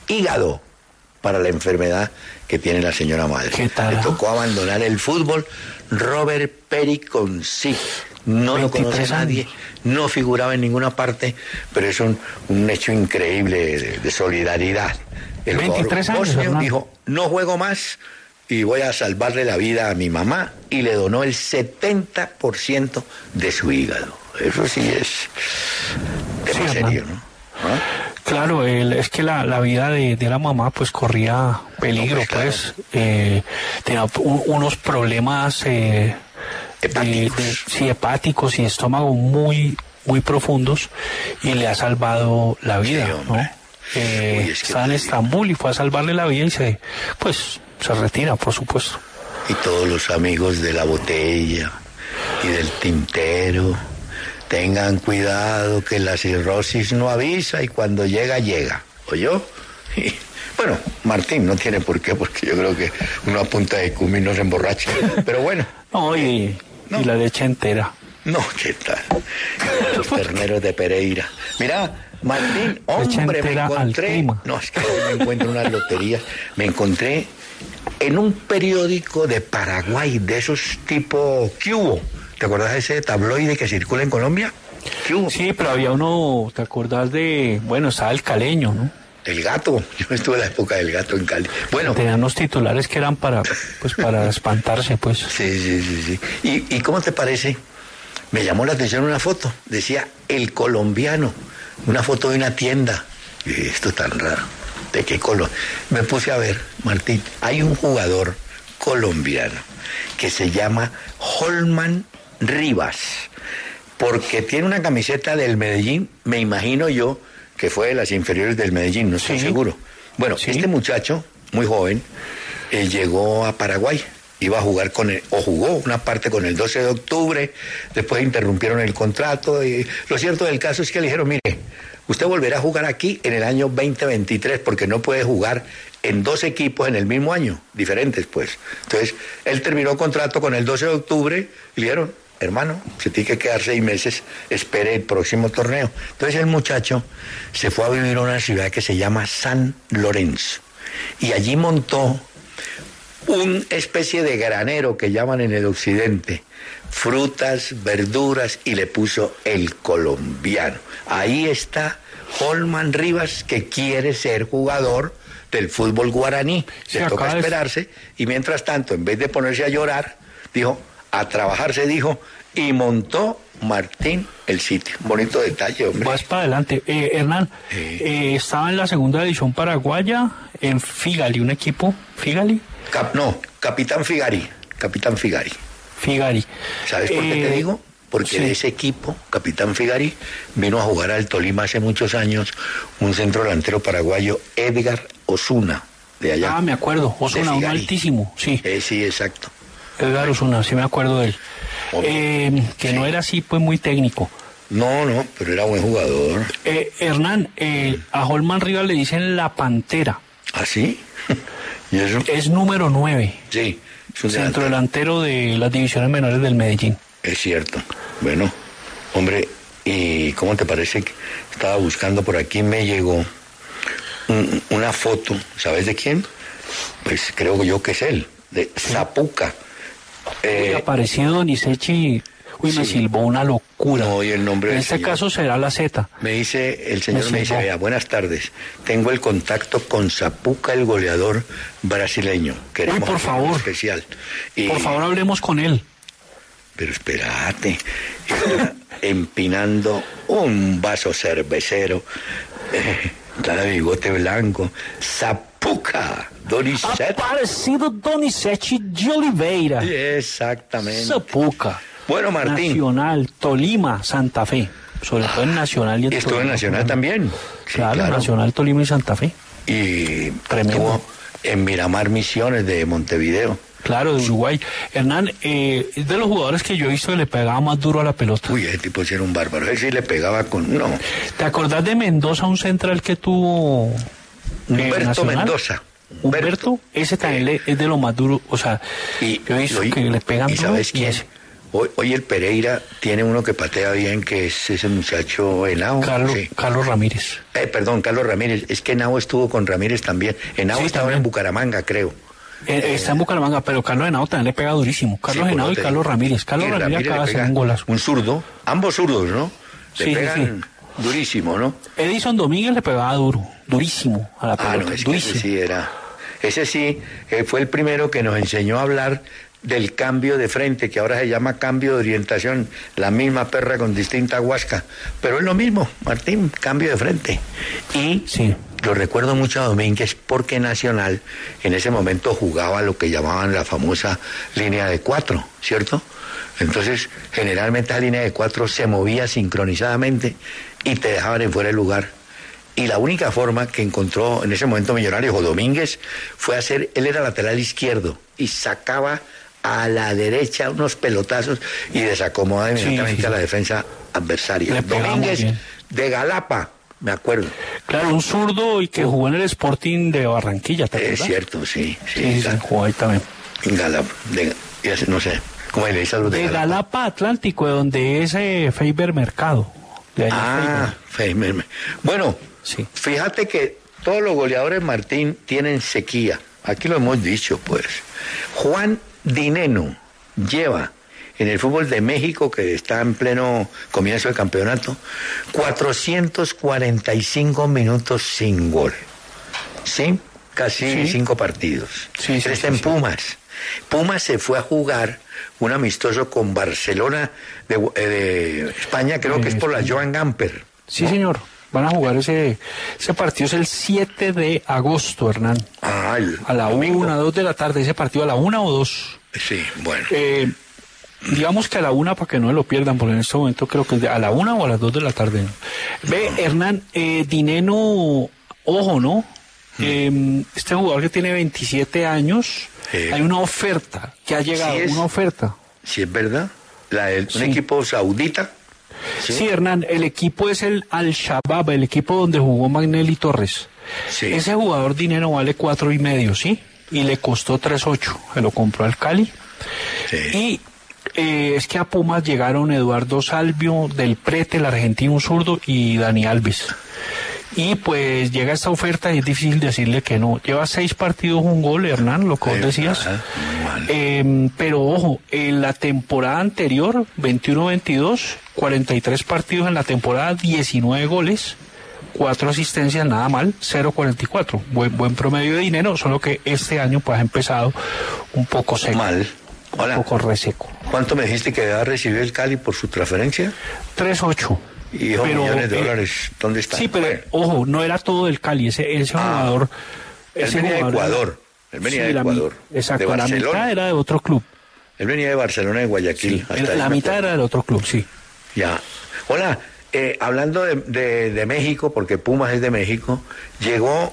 hígado para la enfermedad que tiene la señora madre. ¿Qué tal? Le tocó abandonar el fútbol. Robert Periconsi, no lo conoce nadie, no figuraba en ninguna parte, pero es un, un hecho increíble de, de solidaridad. El veintitrés años, bosnio Hernán. dijo, no juego más y voy a salvarle la vida a mi mamá, y le donó el setenta por ciento de su hígado. Eso sí es tema Sí, serio, ¿no? ¿Ah? Claro, el, es que la, la vida de, de la mamá pues corría peligro, No, pues, claro. pues eh, tenía un- unos problemas eh, de- Hepáticos. de- sí, hepáticos y estómago muy muy profundos, y le ha salvado la vida, Sí, ¿no? hombre. Eh, Uy, es que está en te Estambul y fue a salvarle la vida y se pues se retira, por supuesto. Y todos los amigos de la botella y del tintero, tengan cuidado que la cirrosis no avisa y cuando llega, llega. ¿Oyó? Y, bueno, Martín no tiene por qué, porque yo creo que uno a punta de cumi no se emborracha. Pero bueno, No, y, No. y la leche entera. no, ¿qué tal? Los terneros de Pereira. Mira, Martín, Leche hombre, me entera al encontré... clima. No, es que hoy me encuentro unas loterías. Me encontré en un periódico de Paraguay, de esos tipo ¿qué hubo? ¿Te acordás de ese tabloide que circula en Colombia? ¿Qué hubo? Sí, pero había uno, ¿te acordás de, bueno, estaba el Caleño, ¿no? El gato. Yo estuve en la época del gato en Cali. Bueno, Tenían unos titulares que eran para, pues, para espantarse, pues. sí, sí, sí, sí. ¿Y, ¿Y cómo te parece? Me llamó la atención una foto. Decía El Colombiano. Una foto de una tienda. Y dije, esto tan raro. ¿De qué color? Me puse a ver, Martín. Hay un jugador colombiano que se llama Holman Rivas, porque tiene una camiseta del Medellín, me imagino yo que fue de las inferiores del Medellín, no estoy Sí. seguro. Bueno, Sí. este muchacho, muy joven, eh, llegó a Paraguay, iba a jugar con el, o jugó una parte con el doce de octubre, después interrumpieron el contrato, y lo cierto del caso es que le dijeron, mire, usted volverá a jugar aquí en el año veinte veintitrés, porque no puede jugar en dos equipos en el mismo año, diferentes pues. Entonces, él terminó contrato con el doce de octubre y le dijeron, hermano, se tiene que quedar seis meses, espere el próximo torneo. Entonces el muchacho se fue a vivir a una ciudad que se llama San Lorenzo, y allí montó una especie de granero que llaman en el occidente, frutas, verduras, y le puso El Colombiano. Ahí está Holman Rivas, que quiere ser jugador del fútbol guaraní. Sí, Le toca acá es- esperarse, y mientras tanto, en vez de ponerse a llorar, dijo, a trabajar se dijo, y montó Martín el sitio. Bonito detalle, hombre. Vas para adelante. Eh, Hernán, Sí. eh, estaba en la segunda división paraguaya, en Figali, un equipo, Figali, Cap- no, Capitán Figari, Capitán Figari. Figali. ¿Sabes por qué Eh, te digo? Porque sí. de ese equipo, Capitán Figari, vino a jugar al Tolima hace muchos años un centro delantero paraguayo, Edgar Osuna, de allá. Ah, me acuerdo, Osuna, De uno Figari. altísimo, sí. Eh, sí, exacto. Edgar Osuna, sí me acuerdo de él. Hombre, Eh, que sí. no era así, pues muy técnico. No, no, pero era buen jugador. Eh, Hernán, eh, a Holman Rivas le dicen la Pantera. ¿Ah, sí? ¿Y eso? Es número nueve, Sí, es un centro delantero. delantero de las divisiones menores del Medellín. Es cierto. Bueno, hombre, ¿y cómo te parece que estaba buscando por aquí? Me llegó un- una foto, ¿sabes de quién? Pues creo yo que es él, de Zapuca. Eh, Uy, aparecido Donizetti, uy, me sí. silbó una locura. No, y el nombre En del este señor. caso será la Z. Me dice, el señor Me me dice, silbó. vea, buenas tardes, tengo el contacto con Zapuca, el goleador brasileño. Queremos por hacer algo favor. especial. Y- Por favor, hablemos con él. Pero espérate, está empinando un vaso cervecero, eh, está de bigote blanco, Zapuca, Donizetti. Aparecido Donizetti de Oliveira. Exactamente. Zapuca. Bueno, Martín. Nacional, Tolima, Santa Fe. Sobre todo en Nacional y en Estuvo en Tolima. Nacional también. Sí, Claro, Nacional, Tolima y Santa Fe. Y Tremendo. estuvo en Miramar Misiones de Montevideo. Claro, de Uruguay. Hernán, eh, es de los jugadores que yo he visto que le pegaba más duro a la pelota. Uy, ese tipo sí era un bárbaro. Él sí le pegaba con... No, ¿Te acordás de Mendoza, un central que tuvo eh, Humberto Nacional? Mendoza. Humberto, ese también le- es de lo más duro. O sea, Y, yo he visto y- que le pegan ¿y duro sabes y quién? ese. Hoy, hoy el Pereira tiene uno que patea bien, que es ese muchacho Henao. Carlos, sí. Carlos Ramírez. Eh, perdón, Carlos Ramírez. Es que Henao estuvo con Ramírez también. Henao Sí, estaba también. en Bucaramanga, creo. Eh, está en Bucaramanga, pero Carlos Henao también le pega durísimo. Carlos Sí, Henao y te Carlos digo. Ramírez. Carlos Y Ramírez Ramírez acaba de le hacer pega un golazo. Un zurdo, ambos zurdos, ¿no? Le Sí, sí, pegan durísimo, ¿no? Edison Domínguez le pegaba duro, durísimo a la Ah, pelota, no, es que durísimo. ese sí era. Ese sí eh, fue el primero que nos enseñó a hablar del cambio de frente, que ahora se llama cambio de orientación, la misma perra con distinta huasca, pero es lo mismo, Martín, cambio de frente. Y Sí. lo recuerdo mucho a Domínguez porque Nacional en ese momento jugaba lo que llamaban la famosa línea de cuatro, ¿cierto? Entonces, generalmente la línea de cuatro se movía sincronizadamente y te dejaban en fuera de lugar. Y la única forma que encontró en ese momento Millonarios o Domínguez fue hacer, él era lateral izquierdo y sacaba a la derecha unos pelotazos y desacomoda inmediatamente Sí, sí, a la sí. defensa adversaria. Le pegaba muy Domínguez bien. de Galapa, me acuerdo. Claro, un zurdo y que jugó en el Sporting de Barranquilla, ¿te Es acuerdas? cierto, sí. Sí, Sí, sí, Gal- jugó ahí también. Galapa, de, ya sé, no sé, ¿cómo le dice a los de, De Galapa? Galapa Atlántico, de donde es eh, Feiber Mercado. De ahí Ah, Feiber. Feiber. Bueno, Sí. fíjate que todos los goleadores, Martín, tienen sequía. Aquí lo hemos dicho, pues. Juan Dineno lleva en el fútbol de México, que está en pleno comienzo del campeonato, cuatrocientos cuarenta y cinco minutos sin gol. ¿Sí? Casi Sí. cinco partidos. Sí, Él sí, está sí, en sí. Pumas. Pumas se fue a jugar un amistoso con Barcelona de, eh, de España, creo que es por la Joan Gamper. Sí, señor. Van a jugar ese ese partido, es el siete de agosto, Hernán. Ah, el A la domingo. una, dos de la tarde, ese partido a la una o dos. Sí, bueno. Eh, digamos que a la una para que no lo pierdan, porque en este momento creo que es de- a la una o a las dos de la tarde. Ve, Hernán, eh, Dineno, ojo, ¿no? Eh, este jugador que tiene veintisiete años, Sí. hay una oferta que ha llegado, Sí es. una oferta. Si es verdad, la del- Sí. un equipo saudita. Sí. Hernán, el equipo es el Al-Shabaab, el equipo donde jugó Magnelli Torres. Sí. Ese jugador Dinero vale cuatro y medio, ¿sí? Y le costó tres ocho. Se lo compró al Cali. Sí. Y eh, es que a Pumas llegaron Eduardo Salvio, Del Prete, el argentino un zurdo, y Dani Alves. Y pues llega esta oferta y es difícil decirle que no. Lleva seis partidos, un gol, Hernán, lo que vos Sí, decías. ajá, muy mal. Eh, pero ojo, en la temporada anterior, veintiuno veintidós, cuarenta y tres partidos en la temporada, diecinueve goles, cuatro asistencias, nada mal, cero cuarenta y cuatro. Buen, buen promedio de dinero, solo que este año pues ha empezado un poco seco. Mal. Un Hola. poco reseco. ¿Cuánto me dijiste que deba recibir el Cali por su transferencia? tres ocho. Y esos Pero, millones de eh, dólares, ¿dónde están? Sí, pero Bueno, ojo, no era todo del Cali, ese, ese Ah, jugador... él ese venía de jugador era- Ecuador. Él venía de Sí, la mi- Ecuador. Exacto, de la Barcelona. mitad era de otro club. Él venía de Barcelona, de Guayaquil. Sí, hasta ahí la me mitad acuerdo. era del otro club, sí. Ya. Hola, eh, hablando de, de- de México, porque Pumas es de México, llegó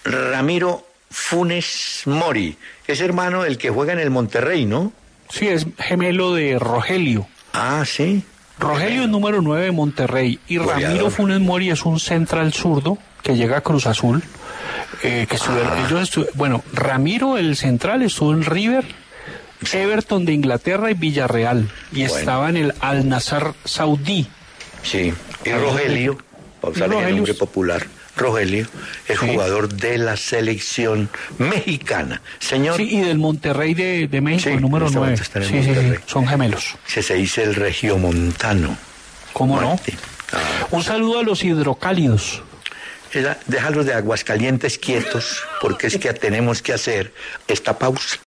Ramiro Funes Mori. Es hermano del que juega en el Monterrey, ¿no? Sí, es gemelo de Rogelio. Ah, sí. Rogelio es número nueve de Monterrey y Goleador. Ramiro Funes Mori es un central zurdo que llega a Cruz Azul. Eh, que estuvo- Ah. ellos estu- bueno, Ramiro, el central, estuvo en River, Everton de Inglaterra y Villarreal. Y Bueno. estaba en el Al Nassr Saudí. Sí. Y Rogelio, para usar el Rogelio. nombre popular, Rogelio es Sí. jugador de la selección mexicana. Señor, Sí, y del Monterrey de, de México, Sí, el número en este nueve. momento está en el Sí, sí, sí, Monterrey. son gemelos. que se dice el regiomontano. ¿Cómo no? Martín. Ah, Un saludo a los hidrocálidos. Era- déjalos de Aguascalientes quietos, porque es que tenemos que hacer esta pausa.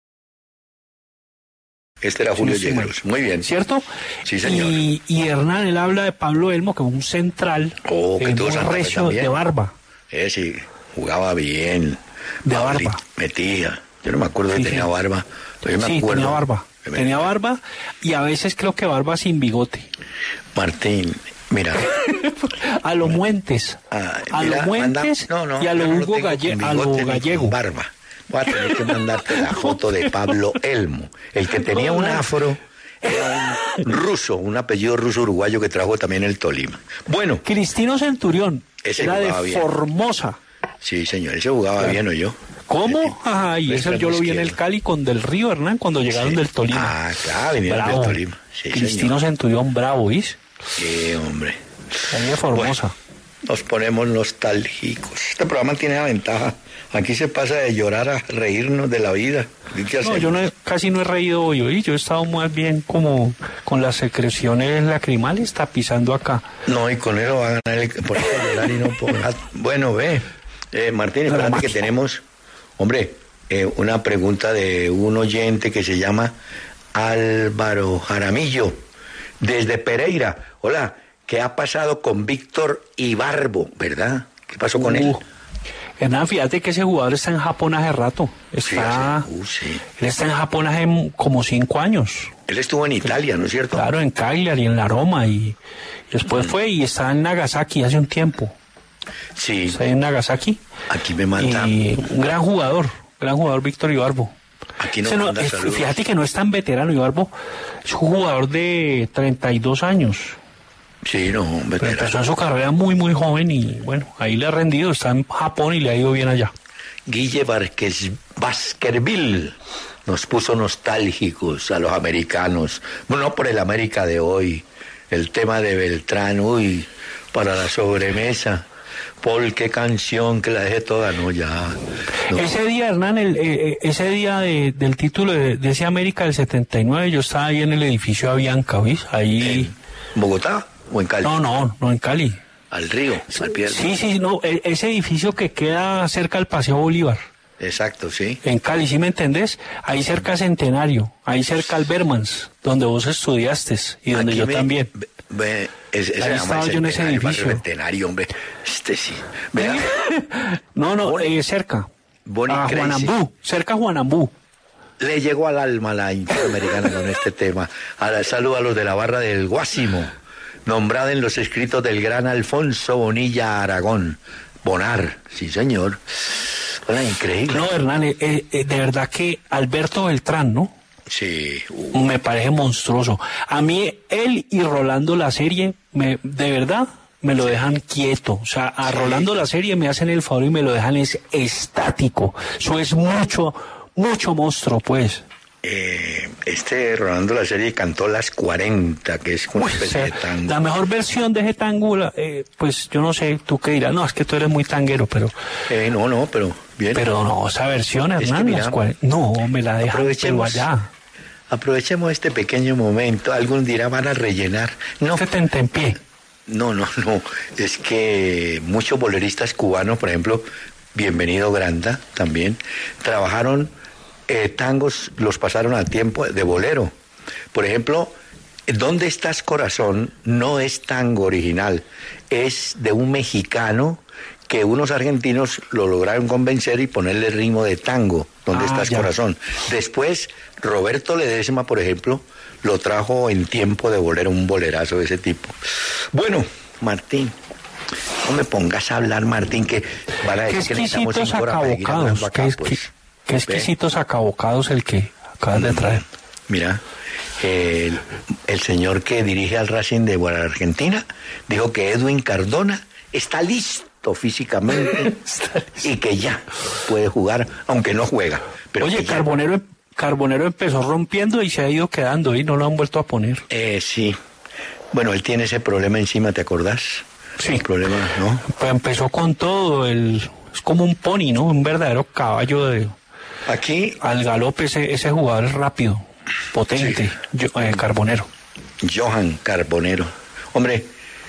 Este era Julio Sí, sí, Yegros. Muy bien. ¿Cierto? Sí, señor. Y, y Hernán, él habla de Pablo Elmo, que es un central, Oh, que eh, tuvo muy Santa Fe recio, también. de barba. Eh, sí, jugaba bien. De Pablito barba. Metía. Yo no me acuerdo Sí, de tenía sí. barba. Pero yo me Sí, acuerdo. tenía barba. que me- Tenía barba y a veces creo que barba sin bigote. Martín, mira. A lo Muentes. ah, a mira, lo Muentes manda- no, no, y a lo yo no Hugo tengo Galle- con a lo bigote ni con Gallego. barba. Voy a tener que mandarte la foto de Pablo Elmo, el que tenía un afro, era un ruso, un apellido ruso uruguayo que trajo también el Tolima. Bueno, Cristino Centurión, Ese era de jugaba bien. Formosa. sí, señor, ese jugaba bien, ¿o yo? ¿Cómo? Ajá, y eso yo lo vi en el Cali con Del Río, Hernán, cuando llegaron sí. del Tolima. Ah, claro, vinieron bravo. del Tolima. Sí, Cristino Centurión, bravo, ¿viste? Sí, hombre. Ahí es Formosa. Bueno, nos ponemos nostálgicos. Este programa tiene la ventaja. Aquí se pasa de llorar a reírnos de la vida. No, yo no he, casi no he reído hoy, hoy. Yo he estado más bien como con las secreciones lacrimales tapizando acá. No, y con eso va a ganar el... Por eso llorar y no por... Bueno, ve, eh, Martín, espérate que tenemos, hombre, eh, una pregunta de un oyente que se llama Álvaro Jaramillo, desde Pereira. Hola, ¿qué ha pasado con Víctor Ibarbo, verdad? ¿Qué pasó con uh. él? Hernán, fíjate que ese jugador está en Japón hace rato. Está, sí, uh, sí. Él está en Japón hace como cinco años. Él estuvo en Italia, ¿no es cierto? Claro, en Cagliari, en la Roma, y después mm. fue y está en Nagasaki hace un tiempo. Sí. Está en Nagasaki. Aquí me manda. Y un gran jugador, gran jugador Víctor Ibarbo. Aquí no, no es, fíjate que no es tan veterano Ibarbo, es un jugador de treinta y dos años. Sí, no, veterano. Pero empezó su carrera muy, muy joven y bueno, ahí le ha rendido, está en Japón y le ha ido bien allá. Guille Vázquez Baskerville nos puso nostálgicos a los americanos. Bueno, no por el América de hoy, el tema de Beltrán, uy, para la sobremesa. Paul, qué canción, que la dejé toda, no, ya. No. Ese día, Hernán, el, eh, ese día de, del título de, de ese América del setenta y nueve, yo estaba ahí en el edificio Avianca, ¿ves? Ahí. ¿En Bogotá o en Cali? No, no, no en Cali. Al río, al pie del río. Sí, sí, no, ese edificio que queda cerca del Paseo Bolívar. Exacto, sí. En Cali, ¿sí me entendés? Ahí cerca Centenario, ahí cerca al Bermans, donde vos estudiaste y donde Aquí yo me, también. Ve, es, ahí estaba yo en ese edificio. Centenario, hombre. Este sí. Vea. no, no, eh, cerca. Bonnie a Crazy. Juanambú, cerca a Juanambú. Le llegó al alma la interamericana con este tema. A la salud a los de la barra del Guásimo, nombrada en los escritos del gran Alfonso Bonilla Aragón. Bonar, sí señor. Hola, increíble. No, Hernán, eh, eh, de verdad que Alberto Beltrán, ¿no? Sí. Uh. Me parece monstruoso. A mí, él y Rolando la serie, me, de verdad, me lo dejan quieto. O sea, a sí. Rolando la serie me hacen el favor y me lo dejan es estático. Eso es mucho, mucho monstruo, pues. Eh, este Rolando la serie cantó Las cuarenta, que es una especie de tango. La mejor versión de ese tango, eh, pues yo no sé, tú qué dirás. No, es que tú eres muy tanguero, pero... Eh, no, no, pero bien. Pero no, esa versión, Hernán, es que, mira, las cuarenta, no, me la dejan pero allá. Aprovechemos este pequeño momento. Algún dirá, van a rellenar. No. Este en pie. No, no, no. Es que muchos boleristas cubanos, por ejemplo, Bienvenido Granda también, trabajaron eh, tangos, los pasaron a tiempo de bolero. Por ejemplo, ¿Dónde estás, corazón? No es tango original. Es de un mexicano que unos argentinos lo lograron convencer y ponerle ritmo de tango, ¿Dónde ah, estás, ya. corazón? Después, Roberto Ledesma, por ejemplo, lo trajo en tiempo de bolero, un bolerazo de ese tipo. Bueno, Martín, no me pongas a hablar, Martín, que van a decir que necesitamos cinco horas para seguir hablando acá, qué, pues. Qué, qué exquisitos acabocados el que acabas de traer. Mira, el, el señor que dirige al Racing de Argentina dijo que Edwin Cardona está listo físicamente y que ya puede jugar, aunque no juega. Pero Oye, Carbonero, Carbonero empezó rompiendo y se ha ido quedando y no lo han vuelto a poner. Eh, sí. Bueno, él tiene ese problema encima, ¿te acordás? Sí. El problema, ¿no? Pues empezó con todo, el, es como un pony, ¿no? Un verdadero caballo de... Aquí... Al galope ese, ese jugador es rápido, potente, sí. Yo, eh, Carbonero. Johan Carbonero. Hombre,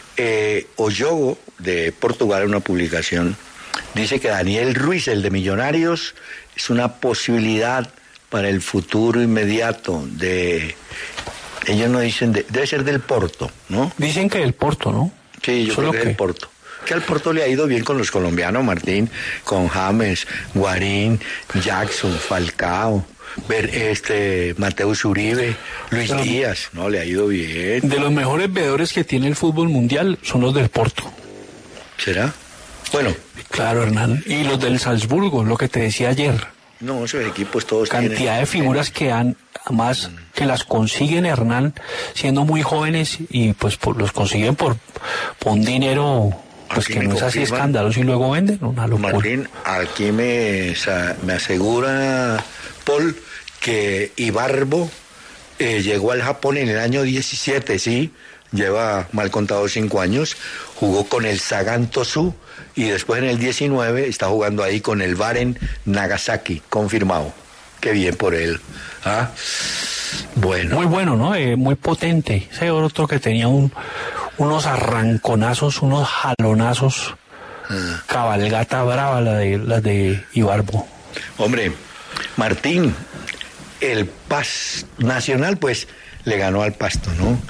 eh, Oyogo de Portugal, una publicación, dice que Daniel Ruiz, el de Millonarios, es una posibilidad para el futuro inmediato de... Ellos no dicen, de, debe ser del Porto, ¿no? Dicen que del Porto, ¿no? Sí, yo creo que es del Porto. Que al Porto le ha ido bien con los colombianos, Martín, con James, Guarín, Jackson, Falcao, ver este Mateus Uribe, Luis Pero, Díaz, no, le ha ido bien. De los mejores veedores que tiene el fútbol mundial son los del Porto. ¿Será? Bueno. Claro, Hernán. Y los del Salzburgo, lo que te decía ayer. No, esos equipos todos cantidad tienen... de figuras que han, más mm. que las consiguen, Hernán, siendo muy jóvenes y pues por, los consiguen por, por un dinero pues que no es así escandaloso y luego venden, una locura. Martín, aquí me, me asegura Paul que Ibarbo eh, llegó al Japón en el año diecisiete, sí, lleva mal contado cinco años, jugó con el Sagan Tosu y después en el diecinueve está jugando ahí con el Varen Nagasaki, confirmado. Qué bien por él. ¿Ah? Bueno. Muy bueno, ¿no? Eh, muy potente. Ese otro que tenía un, unos arranconazos, unos jalonazos. Ah. Cabalgata brava la de, la de Ibarbo. Hombre, Martín, el Paz Nacional, pues, le ganó al Pasto, ¿no?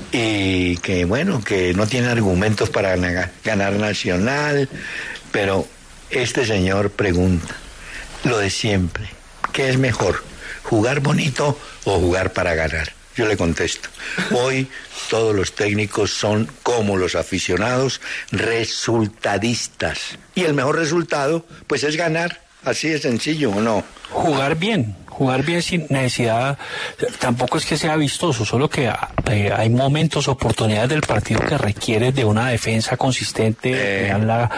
Y que, bueno, que no tiene argumentos para ganar Nacional, pero este señor pregunta, lo de siempre, ¿qué es mejor, jugar bonito o jugar para ganar? Yo le contesto, hoy todos los técnicos son como los aficionados, resultadistas. Y el mejor resultado, pues es ganar, así de sencillo, ¿o no? Jugar bien, jugar bien sin necesidad, tampoco es que sea vistoso, solo que eh, hay momentos, oportunidades del partido que requieren de una defensa consistente, eh. de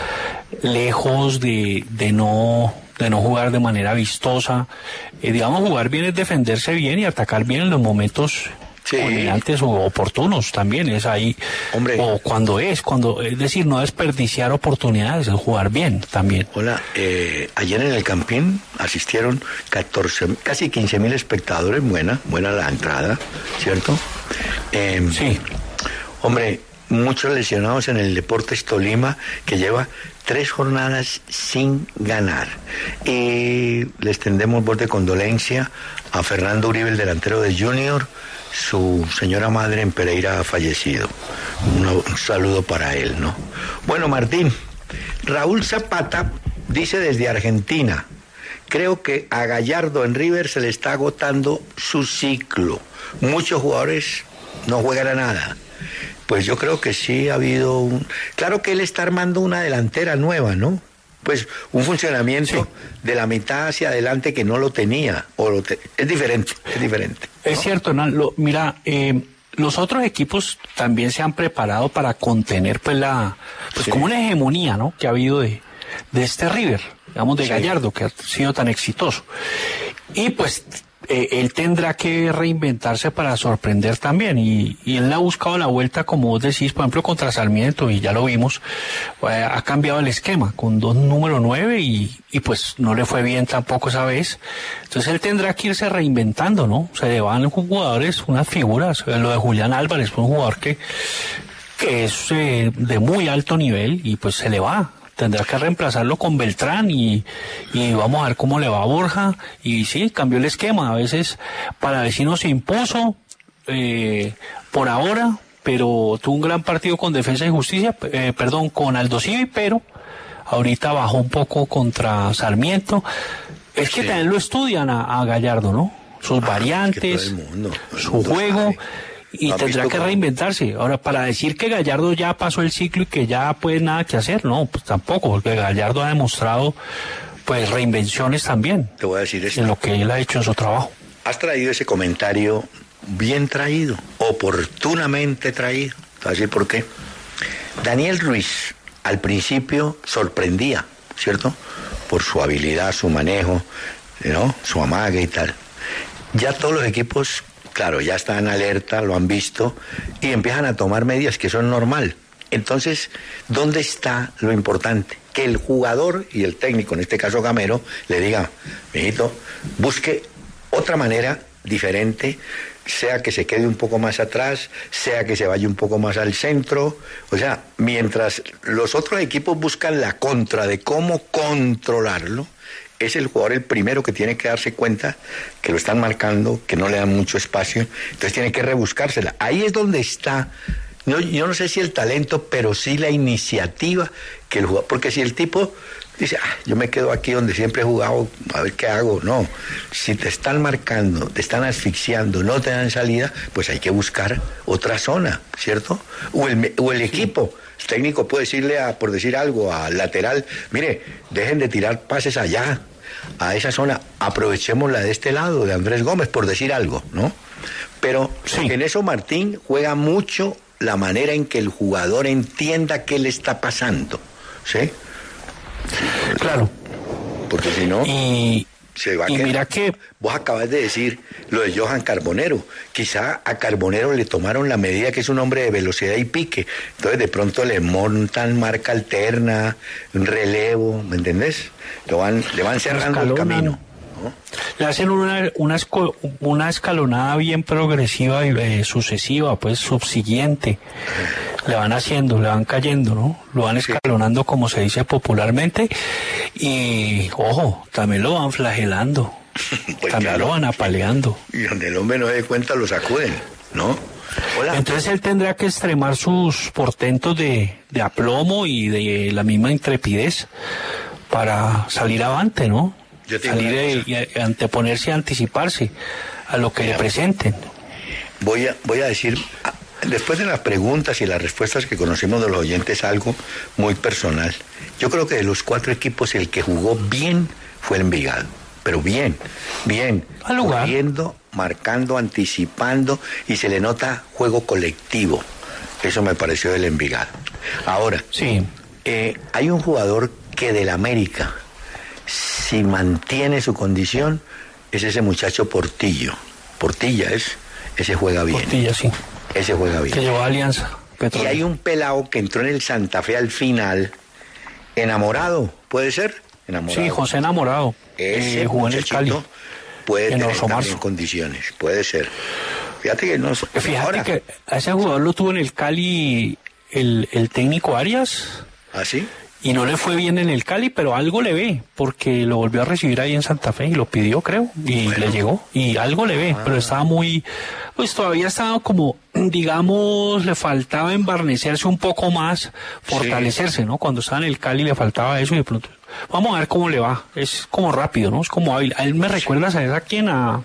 lejos de, de no... de no jugar de manera vistosa. Eh, digamos, jugar bien es defenderse bien y atacar bien en los momentos sí. culminantes o oportunos también, es ahí. Hombre. O cuando es, cuando, es decir, no desperdiciar oportunidades, es jugar bien también. Hola, eh, ayer en el Campín asistieron catorce, casi quince mil espectadores, buena, buena la entrada, ¿cierto? Eh, sí. Hombre, muchos lesionados en el Deportes Tolima, que lleva tres jornadas sin ganar. Y les tendemos voz de condolencia a Fernando Uribe, el delantero de Junior. Su señora madre en Pereira ha fallecido. Un, un saludo para él, ¿no? Bueno, Martín, Raúl Zapata dice desde Argentina, creo que a Gallardo en River se le está agotando su ciclo. Muchos jugadores no juegan a nada. Pues yo creo que sí ha habido un... Claro que él está armando una delantera nueva, ¿no? Pues un funcionamiento sí. de la mitad hacia adelante que no lo tenía. O lo te... Es diferente, es diferente, ¿no? Es cierto, Hernán. Lo, mira, eh, los otros equipos también se han preparado para contener, pues, la... Pues sí. como una hegemonía, ¿no? Que ha habido de, de este River, digamos, de sí. Gallardo, que ha sido tan exitoso. Y pues... Eh, él tendrá que reinventarse para sorprender también y, y él ha buscado la vuelta, como vos decís, por ejemplo contra Sarmiento, y ya lo vimos, eh, ha cambiado el esquema con dos número nueve y, y pues no le fue bien tampoco esa vez. Entonces él tendrá que irse reinventando, ¿no? Se le van jugadores, unas figuras, lo de Julián Álvarez, un jugador que, que es eh, de muy alto nivel y pues se le va. Tendrá que reemplazarlo con Beltrán y, y vamos a ver cómo le va a Borja. Y sí, cambió el esquema. A veces para vecinos se impuso eh, por ahora, pero tuvo un gran partido con Defensa y Justicia, eh, perdón, con Aldo Civi, pero ahorita bajó un poco contra Sarmiento. Es que sí. también lo estudian a, a Gallardo, ¿no? Sus ah, variantes, es que todo el mundo, todo el su mundo juego. Sabe. Y tendrá que reinventarse. Ahora, para decir que Gallardo ya pasó el ciclo y que ya pues nada que hacer, no, pues tampoco, porque Gallardo ha demostrado pues reinvenciones también. Te voy a decir esto. En lo que él ha hecho en su trabajo. Has traído ese comentario bien traído, oportunamente traído. Te voy a decir por qué. Daniel Ruiz al principio sorprendía, ¿cierto? Por su habilidad, su manejo, ¿no? Su amague y tal. Ya todos los equipos... Claro, ya están alerta, lo han visto, y empiezan a tomar medidas que son normal. Entonces, ¿dónde está lo importante? Que el jugador y el técnico, en este caso Gamero, le diga, mijito, busque otra manera diferente, sea que se quede un poco más atrás, sea que se vaya un poco más al centro. O sea, mientras los otros equipos buscan la contra de cómo controlarlo, es el jugador el primero que tiene que darse cuenta que lo están marcando, que no le dan mucho espacio, entonces tiene que rebuscársela. Ahí es donde está, no, yo no sé si el talento, pero sí la iniciativa que el jugador, porque si el tipo dice, ah, yo me quedo aquí donde siempre he jugado, a ver qué hago, no, si te están marcando, te están asfixiando, no te dan salida, pues hay que buscar otra zona, ¿cierto? O el, o el equipo. El técnico puede decirle, a, por decir algo, al lateral, mire, dejen de tirar pases allá, a esa zona, aprovechemos la de este lado, de Andrés Gómez, por decir algo, ¿no? Pero sí. en eso Martín juega mucho la manera en que el jugador entienda qué le está pasando, ¿sí? Claro. Porque si no, y, se va a y quedar. Mira que... Vos acabas de decir lo de Johan Carbonero. Quizá a Carbonero le tomaron la medida que es un hombre de velocidad y pique. Entonces de pronto le montan marca alterna, un relevo, ¿me entendés? Lo van, le van cerrando el camino, ¿no? Le hacen una, una, esco, una escalonada bien progresiva y eh, sucesiva, pues subsiguiente. Le van haciendo, le van cayendo, ¿no? Lo van escalonando, como se dice popularmente. Y, ojo, también lo van flagelando. Pues también claro, lo van apaleando. Y donde el hombre no se dé cuenta lo sacuden, ¿no? Hola. Entonces él tendrá que extremar sus portentos de, de aplomo y de la misma intrepidez para salir avante, ¿no? Yo salir y, y anteponerse y anticiparse a lo que Mira, le presenten. Voy a, voy a decir, después de las preguntas y las respuestas que conocemos de los oyentes, algo muy personal. Yo creo que de los cuatro equipos el que jugó bien fue el Envigado, pero bien, bien, corriendo, marcando, anticipando, y se le nota juego colectivo. Eso me pareció del Envigado. Ahora, sí. eh, hay un jugador que del América, si mantiene su condición, es ese muchacho Portillo. Portilla es, ese juega bien. Portilla, sí. Ese juega bien. Que llevó a Alianza Petrolera. Y hay un pelado que entró en el Santa Fe al final, enamorado, ¿puede ser? Enamorado. Sí, José Enamorado. Ese eh, jugó en el Cali. Puede en tener Oso también condiciones, puede ser. Fíjate que no... Fíjate ahora, que a ese jugador lo tuvo en el Cali el, el técnico Arias. ¿Ah, sí? Y no le fue bien en el Cali, pero algo le ve, porque lo volvió a recibir ahí en Santa Fe y lo pidió, creo, y bueno, le llegó, y algo le ve, ah. pero estaba muy, pues todavía estaba como, digamos, le faltaba embarnecerse un poco más, fortalecerse, sí. ¿no? Cuando estaba en el Cali le faltaba eso y de pronto, vamos a ver cómo le va, es como rápido, ¿no? Es como hábil. A él me recuerda, ¿sabes a quién? A,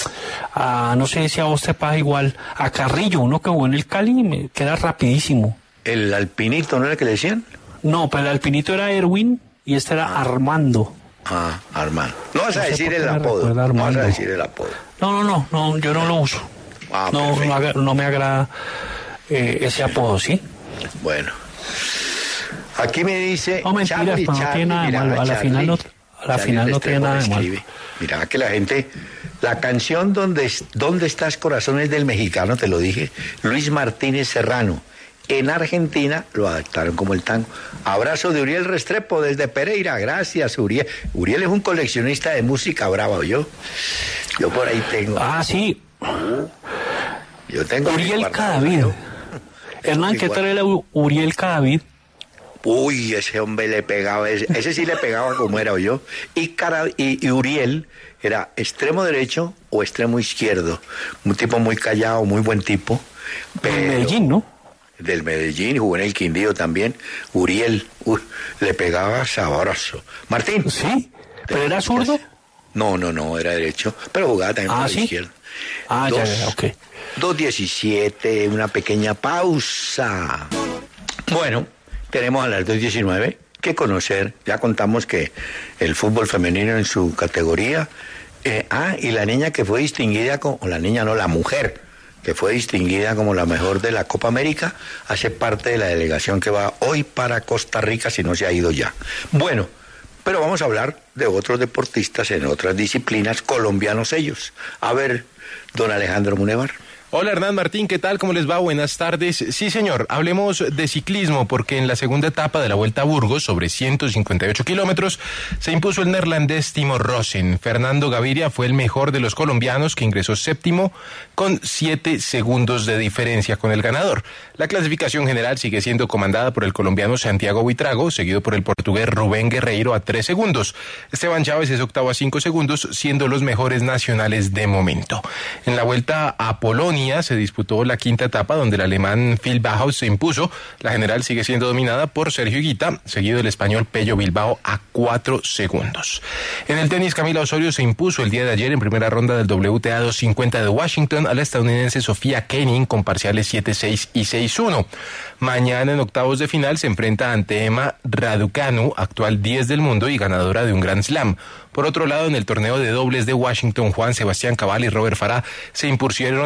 a, no sé si a vos te pasa igual, a Carrillo, uno que jugó en el Cali, me queda rapidísimo. ¿El Alpinito no era el que le decían? No, pero el Alpinito era Erwin y este era ah. Armando. Ah, Armando. No vas a no decir el apodo. No vas a decir el apodo. No, no, no, no yo no lo uso. Ah, no, no, no me agrada eh, ese apodo, ¿sí? Bueno. Aquí me dice... No, mentiras, Charlie, no Charlie, tiene nada de malo. A la Charlie, final no, a la final no tiene nada de malo. Mira que la gente... La canción donde, ¿Dónde estás, corazón? Es del mexicano, te lo dije, Luis Martínez Serrano. En Argentina lo adaptaron como el tango. Abrazo de Uriel Restrepo desde Pereira. Gracias, Uriel. Uriel es un coleccionista de música brava, ¿yo? Yo por ahí tengo. Ah, sí. Yo tengo... Uriel Cadavid. Hernán, ¿qué tal era Uriel Cadavid? Uy, ese hombre le pegaba, ese, ese sí le pegaba como era yo. Y, Cara, y, y Uriel era extremo derecho o extremo izquierdo. Un tipo muy callado, muy buen tipo. Pero... En Medellín, ¿no? Del Medellín, jugó en el Quindío también. Uriel, uh, le pegaba sabroso. Martín. ¿Sí? ¿Pero era zurdo? No, no, no, era derecho. Pero jugaba también ah, por ¿sí? la izquierda. Ah, dos, ya, ya, ok. dos diecisiete, una pequeña pausa. Bueno, tenemos a las dos diecinueve que conocer. Ya contamos que el fútbol femenino en su categoría. Eh, ah, y la niña que fue distinguida, con, o la niña no, la mujer que fue distinguida como la mejor de la Copa América, hace parte de la delegación que va hoy para Costa Rica, si no se ha ido ya. Bueno, pero vamos a hablar de otros deportistas en otras disciplinas, colombianos ellos. A ver, don Alejandro Munevar. Hola Hernán Martín, ¿qué tal? ¿Cómo les va? Buenas tardes. Sí, señor, hablemos de ciclismo porque en la segunda etapa de la Vuelta a Burgos, sobre ciento cincuenta y ocho kilómetros, se impuso el neerlandés Timo Rosen. Fernando Gaviria fue el mejor de los colombianos, que ingresó séptimo con siete segundos de diferencia con el ganador. La clasificación general sigue siendo comandada por el colombiano Santiago Buitrago, seguido por el portugués Rubén Guerreiro a tres segundos. Esteban Chávez es octavo a cinco segundos, siendo los mejores nacionales de momento. En la Vuelta a Polonia se disputó la quinta etapa donde el alemán Phil Bauhaus se impuso. La general sigue siendo dominada por Sergio Higuita, seguido del español Pello Bilbao a cuatro segundos. En el tenis, Camila Osorio se impuso el día de ayer en primera ronda del W T A doscientos cincuenta de Washington a la estadounidense Sofía Kenin con parciales siete seis y seis uno. Mañana en octavos de final se enfrenta ante Emma Raducanu, actual diez del mundo y ganadora de un Grand Slam. Por otro lado, en el torneo de dobles de Washington, Juan Sebastián Cabal y Robert Farah se impusieron en un partido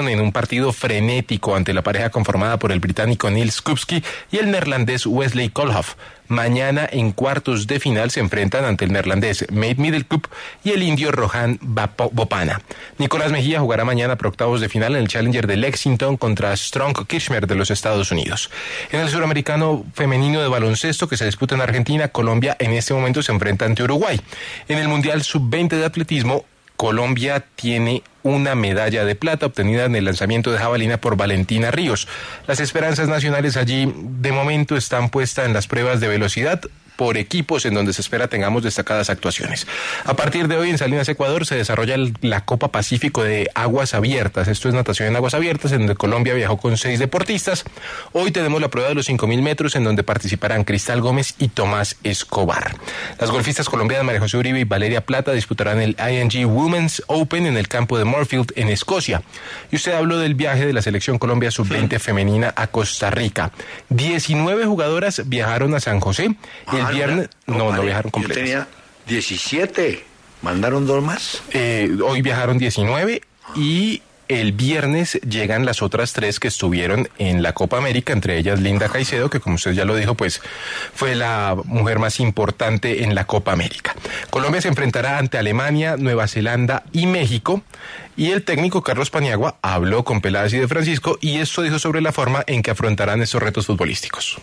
partido frenético ante la pareja conformada por el británico Neil Skupski y el neerlandés Wesley Koolhof. Mañana en cuartos de final se enfrentan ante el neerlandés Mate Middelkoop y el indio Rohan Bopana. Nicolás Mejía jugará mañana por octavos de final en el Challenger de Lexington contra Strong Kirchner de los Estados Unidos. En el suramericano femenino de baloncesto que se disputa en Argentina, Colombia en este momento se enfrenta ante Uruguay. En el Mundial sub veinte de atletismo, Colombia tiene una medalla de plata obtenida en el lanzamiento de jabalina por Valentina Ríos. Las esperanzas nacionales allí de momento están puestas en las pruebas de velocidad por equipos en donde se espera tengamos destacadas actuaciones. A partir de hoy en Salinas, Ecuador, se desarrolla el, la Copa Pacífico de Aguas Abiertas. Esto es natación en aguas abiertas, en donde Colombia viajó con seis deportistas. Hoy tenemos la prueba de los cinco mil metros, en donde participarán Cristal Gómez y Tomás Escobar. Las golfistas colombianas María José Uribe y Valeria Plata disputarán el I N G Women's Open en el campo de Moorfield, en Escocia. Y usted habló del viaje de la selección Colombia sub veinte femenina a Costa Rica. diecinueve jugadoras viajaron a San José. El viernes, no, no, no viajaron completas. Yo tenía diecisiete, ¿mandaron dos más? Eh, hoy viajaron diecinueve y el viernes llegan las otras tres que estuvieron en la Copa América, entre ellas Linda Caicedo, que como usted ya lo dijo, pues fue la mujer más importante en la Copa América. Colombia se enfrentará ante Alemania, Nueva Zelanda y México, y el técnico Carlos Paniagua habló con Peláez y de Francisco, y esto dijo sobre la forma en que afrontarán estos retos futbolísticos.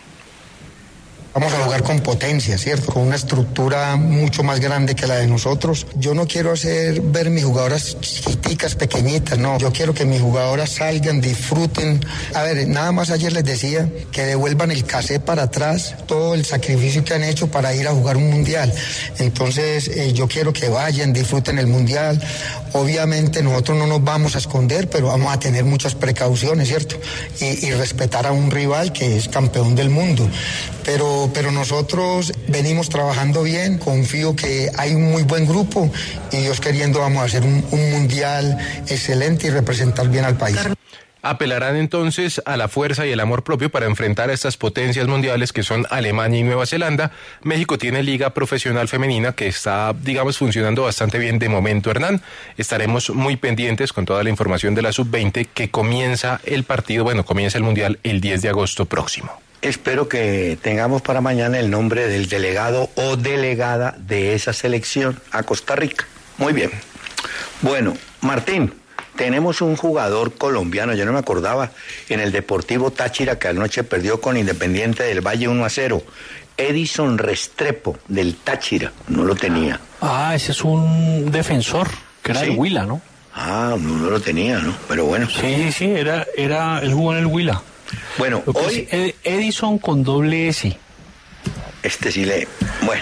Vamos a jugar con potencia, ¿cierto? Con una estructura mucho más grande que la de nosotros. Yo no quiero hacer ver mis jugadoras chiquiticas, pequeñitas, no. Yo quiero que mis jugadoras salgan, disfruten. A ver, nada más ayer les decía que devuelvan el casé para atrás, todo el sacrificio que han hecho para ir a jugar un mundial. Entonces, eh, yo quiero que vayan, disfruten el mundial. Obviamente nosotros no nos vamos a esconder, pero vamos a tener muchas precauciones, ¿cierto? Y, y respetar a un rival que es campeón del mundo. Pero, pero nosotros venimos trabajando bien, confío que hay un muy buen grupo y Dios queriendo vamos a hacer un, un mundial excelente y representar bien al país. Apelarán entonces a la fuerza y el amor propio para enfrentar a estas potencias mundiales que son Alemania y Nueva Zelanda. México tiene liga profesional femenina que está, digamos, funcionando bastante bien de momento, Hernán. Estaremos muy pendientes con toda la información de la sub veinte que comienza el partido, bueno, comienza el mundial el diez de agosto próximo. Espero que tengamos para mañana el nombre del delegado o delegada de esa selección a Costa Rica. Muy bien. Bueno, Martín, tenemos un jugador colombiano, yo no me acordaba, en el Deportivo Táchira, que anoche perdió con Independiente del Valle uno a cero. Edison Restrepo, del Táchira, no lo tenía. Ah, ese es un defensor, que era ¿Sí? el Huila, ¿no? Ah, no, no lo tenía, ¿no? Pero bueno. Sí, sí, sí, era, era, él jugó en el Huila. Bueno, Lo que hoy... es Edison con doble S. Este sí le... Bueno.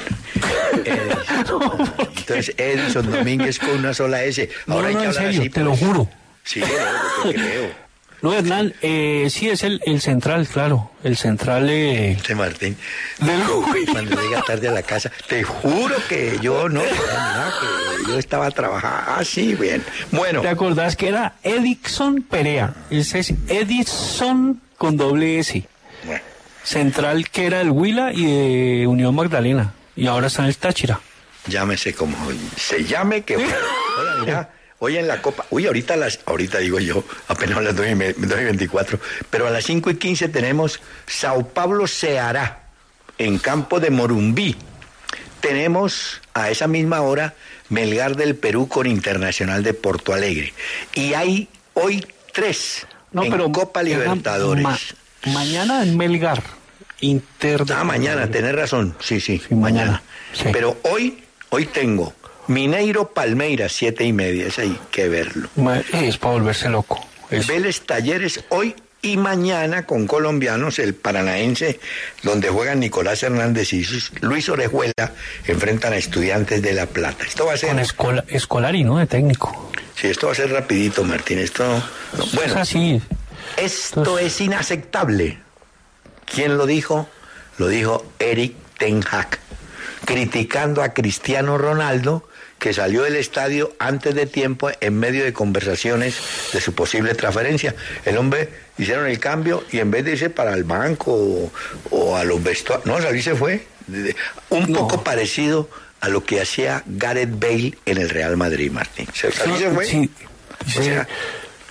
Edison. Entonces, Edison Domínguez con una sola S. Ahora No, no, hay que en hablar serio, así, te lo pues. juro. Sí, no, yo te creo. No, Hernán, eh, sí es el, el central, claro. El central eh, Este Martín, del cuando llega tarde a la casa, te juro que yo no, no, que yo estaba trabajando. Ah, sí, bien. Bueno, ¿Te acordás que era Edison Perea? Ese es Edison con doble S. bueno, Central que era el Huila y de Unión Magdalena. Y ahora está en el Táchira. llámese como se llame, que... Oiga, mira, hoy en la Copa, uy, ahorita las, ahorita digo yo, apenas a las dos y veinticuatro, pero a las cinco y quince tenemos Sao Paulo Ceará, en campo de Morumbí. Tenemos a esa misma hora Melgar del Perú con Internacional de Porto Alegre. Y hay hoy tres No, en pero Copa Libertadores. ma- mañana en Melgar. Inter de Ah, mañana, tenés razón, sí, sí, Sí, mañana, mañana. sí. Pero hoy, hoy tengo Mineiro Palmeiras, siete y media, ese hay que verlo. Ma- Es para volverse loco. Es- Vélez Talleres hoy y mañana con colombianos, el Paranaense, donde juegan Nicolás Hernández y Luis Orejuela, enfrentan a Estudiantes de La Plata. Esto va a ser... Con Escola, Escolari, ¿no? De técnico. Sí, esto va a ser rapidito, Martín, esto... no, bueno, Es así. esto Entonces- es inaceptable. ¿Quién lo dijo? Lo dijo Eric Ten Hag, criticando a Cristiano Ronaldo, que salió del estadio antes de tiempo en medio de conversaciones de su posible transferencia. El hombre hicieron el cambio y en vez de irse para el banco o, o a los vestuarios, no, salí se fue. Un No. poco parecido a lo que hacía Gareth Bale en el Real Madrid, Martín. Salí se fue. Sí, O sí. sea,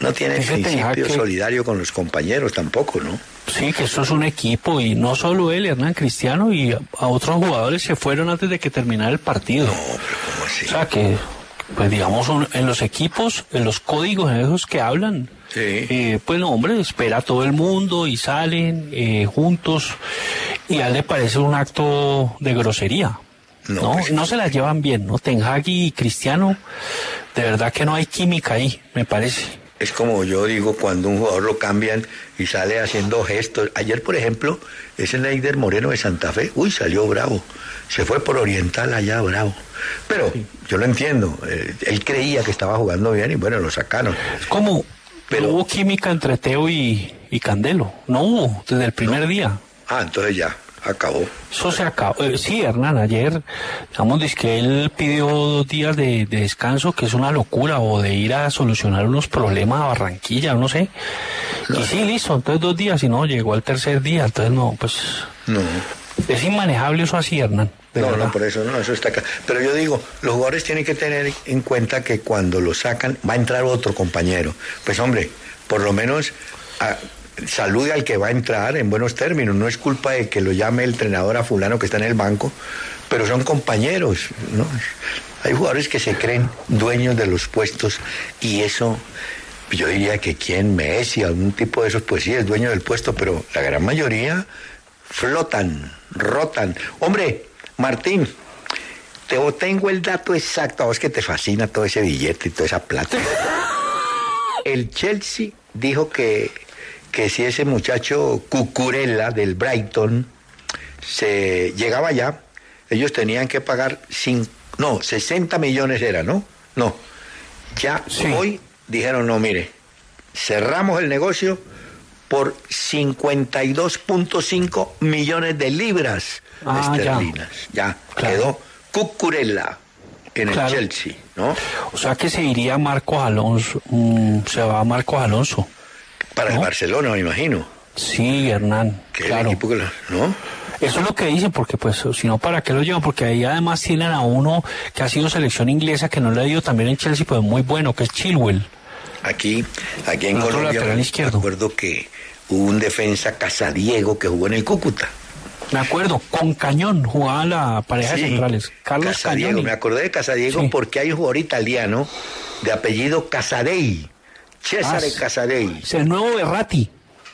No tiene Dice Ten Hag principio que- solidario con los compañeros tampoco, ¿no? Sí, que esto es un equipo y no solo él, Hernán Cristiano y a, a otros jugadores se fueron antes de que terminara el partido. No, pero ¿cómo así? O sea que, pues digamos, un- en los equipos, en los códigos en esos que hablan, Sí. eh, pues no, hombre, espera a todo el mundo y salen eh, juntos y a él le parece un acto de grosería. No, No, pues- no se las llevan bien, ¿no? Ten Hag y Cristiano, de verdad que no hay química ahí, me parece. Es como yo digo cuando un jugador lo cambian y sale haciendo gestos. Ayer, por ejemplo, ese Neider Moreno de Santa Fe, uy, salió bravo. Se fue por Oriental allá bravo. Pero yo lo entiendo. eh, él creía que estaba jugando bien y bueno, lo sacaron. Es como, Pero- no hubo química entre Teo y, y Candelo, no hubo, desde el primer día. Ah, entonces ya, acabó. Eso se acabó. Eh, sí, Hernán, ayer, digamos, dice que él pidió dos días de, de descanso, que es una locura, o de ir a solucionar unos problemas a Barranquilla, no sé. Y sí, listo, entonces dos días, y no, llegó al tercer día, entonces no, pues, No. es inmanejable eso así, Hernán. de No, verdad. no, por eso no, eso está acá. Pero yo digo, los jugadores tienen que tener en cuenta que cuando lo sacan va a entrar otro compañero. Pues hombre, por lo menos a- salude al que va a entrar en buenos términos. No es culpa de que lo llame el entrenador a fulano que está en el banco, pero son compañeros, ¿no? Hay jugadores que se creen dueños de los puestos y eso, yo diría que quien Messi, algún tipo de esos, pues sí es dueño del puesto, pero la gran mayoría flotan, rotan. Hombre, Martín, te tengo el dato exacto, a vos que te fascina todo ese billete y toda esa plata. El Chelsea dijo que, que si ese muchacho Cucurella del Brighton se llegaba allá, ellos tenían que pagar cin- no, sesenta millones era, ¿no? No. Ya Sí. hoy dijeron, no, mire, cerramos el negocio por cincuenta y dos punto cinco millones de libras Ah, ya. esterlinas. Ya, Claro. quedó Cucurella en Claro. el Chelsea, ¿no? O sea que se iría Marcos Alonso, mm, se va Marcos Alonso. Para el ¿No? Barcelona, me imagino. Sí, Hernán, Que claro. el equipo que lo- ¿no? Eso es lo que dicen, porque pues si no, ¿para qué lo llevan? Porque ahí además tienen a uno que ha sido selección inglesa, que no le ha ido también en Chelsea, pues muy bueno, que es Chilwell. Aquí, aquí en El otro Colombia, lateral me izquierdo. acuerdo que hubo un defensa Casadiego que jugó en el Cúcuta. Me acuerdo, con Cañón jugaba la pareja Sí, de centrales. Carlos Casadiego, Cañón. y- me acordé de Casadiego Sí. porque hay un jugador italiano de apellido Casadei, Cesare Ah, sí. Casadei. Es el nuevo Berratti,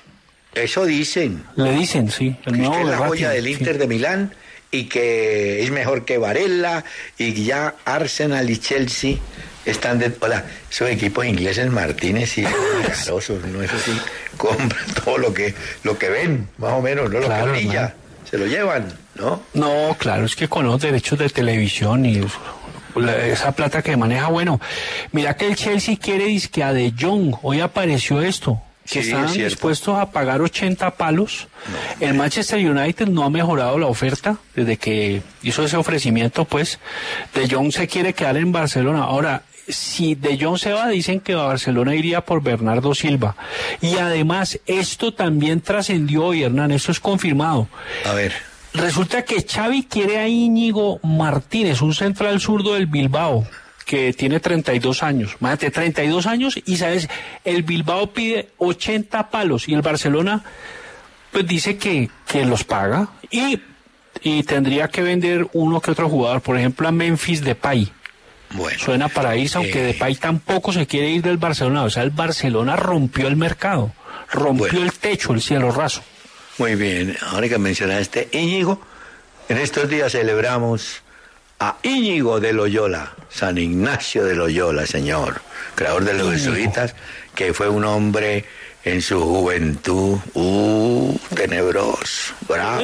Eso dicen, le dicen, sí. El que nuevo es la Berratti, joya del sí. Inter de Milán y que es mejor que Varela y ya Arsenal y Chelsea están de... Hola, esos equipos ingleses Martínez y carosos, ¿no? Eso sí, compran todo lo que, lo que ven, más o menos, no lo Claro, que brilla, hermano. se lo llevan, ¿no? No, claro, es que con los derechos de televisión y la- esa plata que maneja, bueno, mira que el Chelsea quiere disque a De Jong, hoy apareció esto, que Sí, están es cierto. dispuestos a pagar ochenta palos. El Manchester United no ha mejorado la oferta desde que hizo ese ofrecimiento, pues De Jong se quiere quedar en Barcelona. Ahora, si De Jong se va, dicen que a Barcelona iría por Bernardo Silva. Y además, esto también trascendió hoy, Hernán, esto es confirmado. A ver, Resulta que Xavi quiere a Íñigo Martínez, un central zurdo del Bilbao, que tiene treinta y dos años. Imagínate, treinta y dos años y, ¿sabes? El Bilbao pide ochenta palos y el Barcelona, pues dice que, que los paga y, y tendría que vender uno que otro jugador, por ejemplo, a Memphis Depay. bueno. Suena para irse, aunque Eh. Depay tampoco se quiere ir del Barcelona. O sea, el Barcelona rompió el mercado, rompió Bueno. el techo, el cielo raso. Muy bien, ahora que mencionaste Íñigo, en estos días celebramos a Íñigo de Loyola, San Ignacio de Loyola, señor, creador de los jesuitas, que fue un hombre en su juventud, uh, tenebroso, bravo,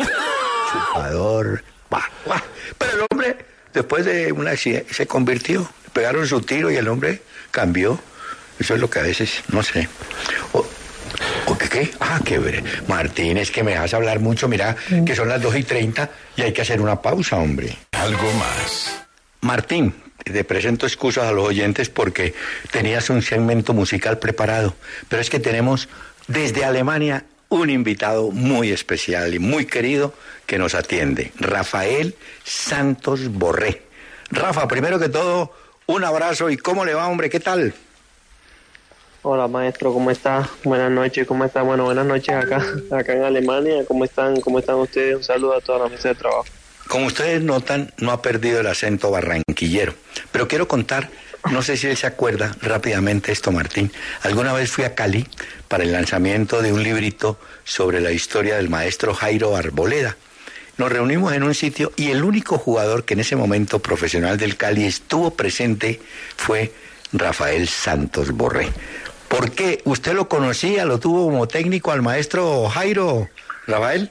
chupador, bah, bah. Pero el hombre, después de un accidente, se convirtió, le pegaron su tiro y el hombre cambió. Eso es lo que a veces, no sé. O- ¿O qué qué? Ah, qué ver. Martín, es que me dejas hablar mucho, mira, que son las dos y treinta y hay que hacer una pausa, hombre. Algo más. Martín, te presento excusas a los oyentes porque tenías un segmento musical preparado, pero es que tenemos desde Alemania un invitado muy especial y muy querido que nos atiende, Rafael Santos Borré. Rafa, primero que todo, un abrazo y ¿cómo le va, hombre? ¿Qué tal? Hola maestro, ¿cómo está? Buenas noches, ¿cómo está? Bueno, buenas noches acá, acá en Alemania. ¿Cómo están? ¿Cómo están ustedes? Un saludo a toda la mesa de trabajo. Como ustedes notan, no ha perdido el acento barranquillero. Pero quiero contar, no sé si él se acuerda rápidamente esto, Martín. Alguna vez fui a Cali para el lanzamiento de un librito sobre la historia del maestro Jairo Arboleda. Nos reunimos en un sitio y el único jugador que en ese momento profesional del Cali estuvo presente fue Rafael Santos Borré. ¿Por qué? ¿Usted lo conocía, lo tuvo como técnico al maestro Jairo, Rafael?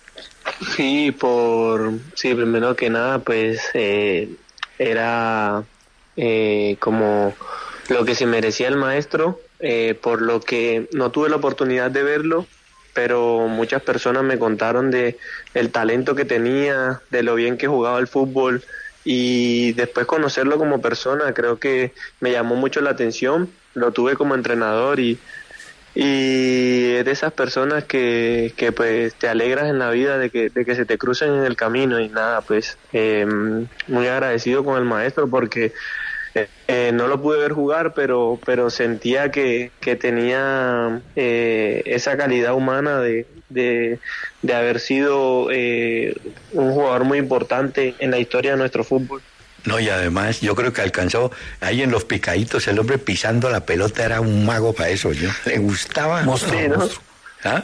Sí, por sí, primero que nada, pues eh, era eh, como lo que se merecía el maestro, eh, por lo que no tuve la oportunidad de verlo, pero muchas personas me contaron de el talento que tenía, de lo bien que jugaba el fútbol, y después conocerlo como persona creo que me llamó mucho la atención. Lo tuve como entrenador y y es de esas personas que, que pues te alegras en la vida de que, de que se te crucen en el camino. Y nada, pues eh, muy agradecido con el maestro porque eh, eh, no lo pude ver jugar, pero pero sentía que, que tenía eh, esa calidad humana de, de, de haber sido eh, un jugador muy importante en la historia de nuestro fútbol. No, y además yo creo que alcanzó ahí en los picaditos, el hombre pisando la pelota era un mago para eso, yo le gustaba. Monstruo, Sí, ¿no? monstruo. ¿Ah?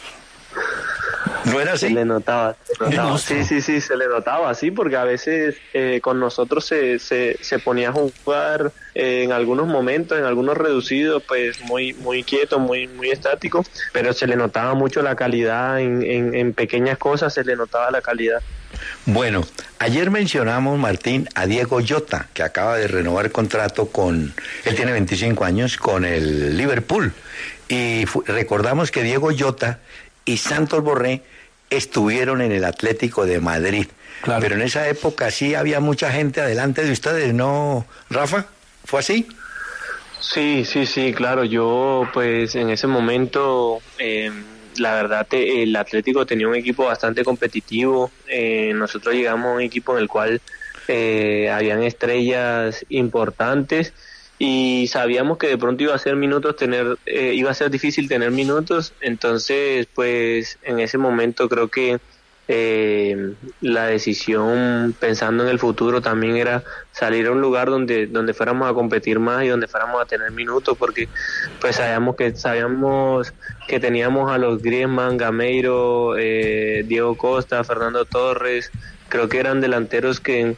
¿No era así? Se le notaba, se le notaba. monstruo. Sí, sí, sí, se le notaba, sí, porque a veces eh, con nosotros se, se, se ponía a jugar eh, en algunos momentos, en algunos reducidos, pues muy muy quieto, muy muy estático, pero se le notaba mucho la calidad, en, en, en pequeñas cosas se le notaba la calidad. Bueno, ayer mencionamos, Martín, a Diego Llota, que acaba de renovar contrato con, él tiene veinticinco años, con el Liverpool. Y fu- recordamos que Diego Llota y Santos Borré estuvieron en el Atlético de Madrid. Claro. Pero en esa época sí había mucha gente adelante de ustedes, ¿no, Rafa? ¿Fue así? Sí, sí, sí, claro, yo pues en ese momento... Eh, la verdad, te, el Atlético tenía un equipo bastante competitivo. Eh, nosotros llegamos a un equipo en el cual eh, habían estrellas importantes y sabíamos que de pronto iba a ser minutos tener, eh, iba a ser difícil tener minutos. Entonces, pues en ese momento creo que eh, la decisión, pensando en el futuro, también era salir a un lugar donde donde fuéramos a competir más y donde fuéramos a tener minutos, porque pues sabíamos que sabíamos que teníamos a los Griezmann, Gameiro, eh, Diego Costa, Fernando Torres. Creo que eran delanteros que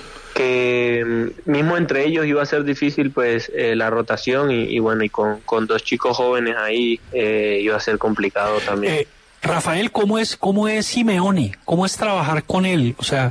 que mismo entre ellos iba a ser difícil pues eh, la rotación y, y bueno, y con, con dos chicos jóvenes ahí eh, iba a ser complicado también. Eh, Rafael, ¿cómo es, cómo es Simeone? ¿Cómo es trabajar con él? O sea...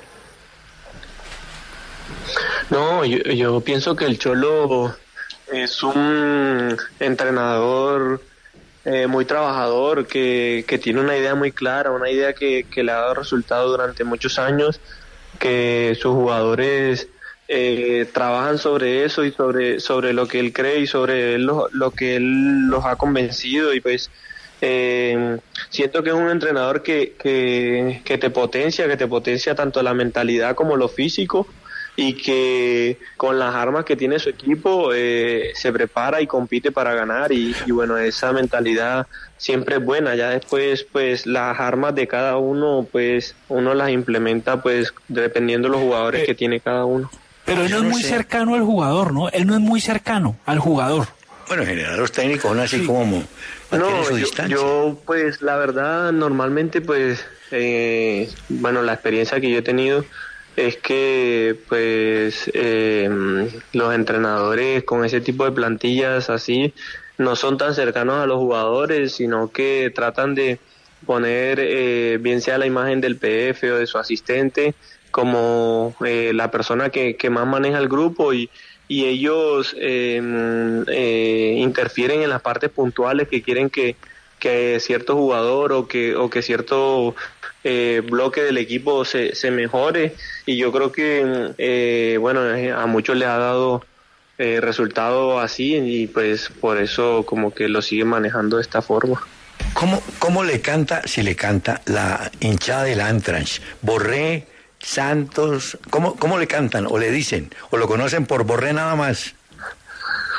No, yo, yo pienso que el Cholo es un entrenador eh, muy trabajador, que, que tiene una idea muy clara, una idea que, que le ha dado resultado durante muchos años, que sus jugadores eh, trabajan sobre eso y sobre sobre lo que él cree y sobre lo, lo que él los ha convencido. Y pues eh, siento que es un entrenador que, que, que te potencia, que te potencia tanto la mentalidad como lo físico, y que con las armas que tiene su equipo eh, se prepara y compite para ganar, y, y bueno, esa mentalidad siempre es buena. Ya después pues las armas de cada uno pues uno las implementa pues dependiendo de los jugadores Eh, que tiene cada uno. Pero él Yo no es no muy sé. cercano al jugador, ¿no? Él no es muy cercano al jugador. Bueno, en general los técnicos son así Sí. como mantienen No, su yo, distancia. yo pues la verdad normalmente pues eh, bueno, la experiencia que yo he tenido es que pues eh, los entrenadores con ese tipo de plantillas así no son tan cercanos a los jugadores, sino que tratan de poner eh, bien sea la imagen del P F o de su asistente como eh, la persona que, que más maneja el grupo, y, y ellos eh, eh, interfieren en las partes puntuales que quieren que, que cierto jugador o que, o que cierto eh, bloque del equipo se, se mejore. Y yo creo que eh, bueno, a muchos les ha dado eh, resultado así, y pues por eso como que lo sigue manejando de esta forma. ¿Cómo, ¿Cómo le canta, si le canta, la hinchada del Eintracht? Borré, Santos, ¿cómo, ¿cómo le cantan o le dicen? ¿O lo conocen por Borré nada más?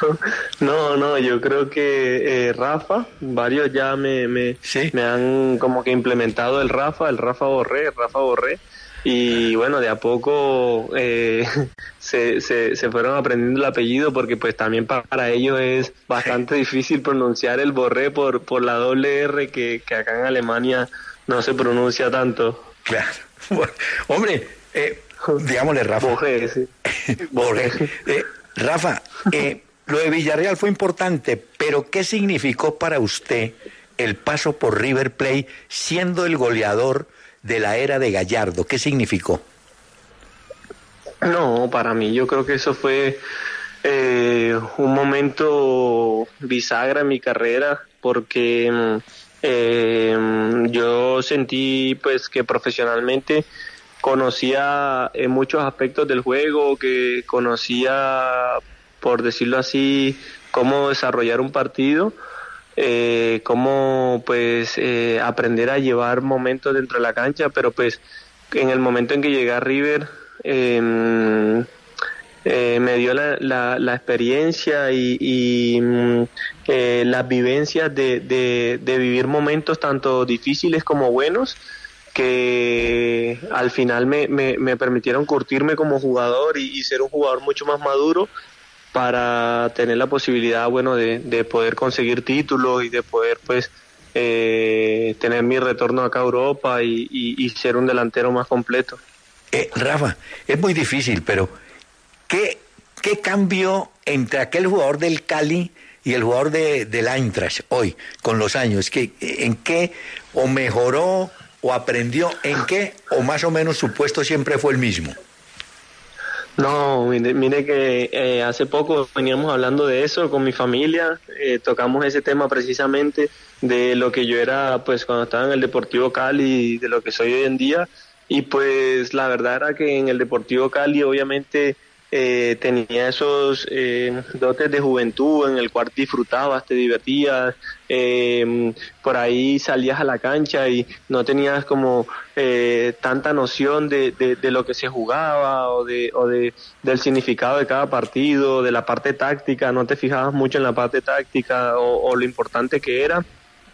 No, no, yo creo que eh, Rafa, varios ya me, me, ¿Sí? me han como que implementado el Rafa, el Rafa Borré, el Rafa Borré. Y bueno, de a poco eh, se, se, se fueron aprendiendo el apellido porque pues también para ellos es bastante difícil pronunciar el Borré por, por la doble R que, que acá en Alemania no se pronuncia tanto. Claro. Bueno, hombre, eh, digámosle Rafa. Borré, sí. Borré. Eh, Rafa, eh, lo de Villarreal fue importante, pero ¿qué significó para usted el paso por River Plate siendo el goleador de la era de Gallardo? ¿Qué significó? No, para mí yo creo que eso fue eh, un momento bisagra en mi carrera porque eh, yo sentí pues que profesionalmente conocía eh, muchos aspectos del juego, que conocía, por decirlo así, cómo desarrollar un partido, eh, cómo pues eh, aprender a llevar momentos dentro de la cancha, pero pues en el momento en que llegué a River eh, eh, me dio la, la, la experiencia y, y eh, las vivencias de, de, de vivir momentos tanto difíciles como buenos, que al final me, me, me permitieron curtirme como jugador y, y ser un jugador mucho más maduro para tener la posibilidad, bueno, de, de poder conseguir títulos y de poder, pues, eh, tener mi retorno acá a Europa y, y, y ser un delantero más completo. Eh, Rafa, es muy difícil, pero ¿qué, qué cambió entre aquel jugador del Cali y el jugador de, del Eintracht hoy, con los años? ¿Qué, ¿En qué o mejoró o aprendió? ¿En qué o más o menos su puesto siempre fue el mismo? No, mire, mire que eh, hace poco veníamos hablando de eso con mi familia, eh, tocamos ese tema precisamente de lo que yo era pues cuando estaba en el Deportivo Cali, de lo que soy hoy en día, y pues la verdad era que en el Deportivo Cali obviamente eh, tenía esos eh, dotes de juventud en el cual disfrutabas, te divertías, eh, por ahí salías a la cancha y no tenías como eh, tanta noción de, de, de lo que se jugaba o de o de del significado de cada partido, de la parte táctica, no te fijabas mucho en la parte táctica o, o lo importante que era.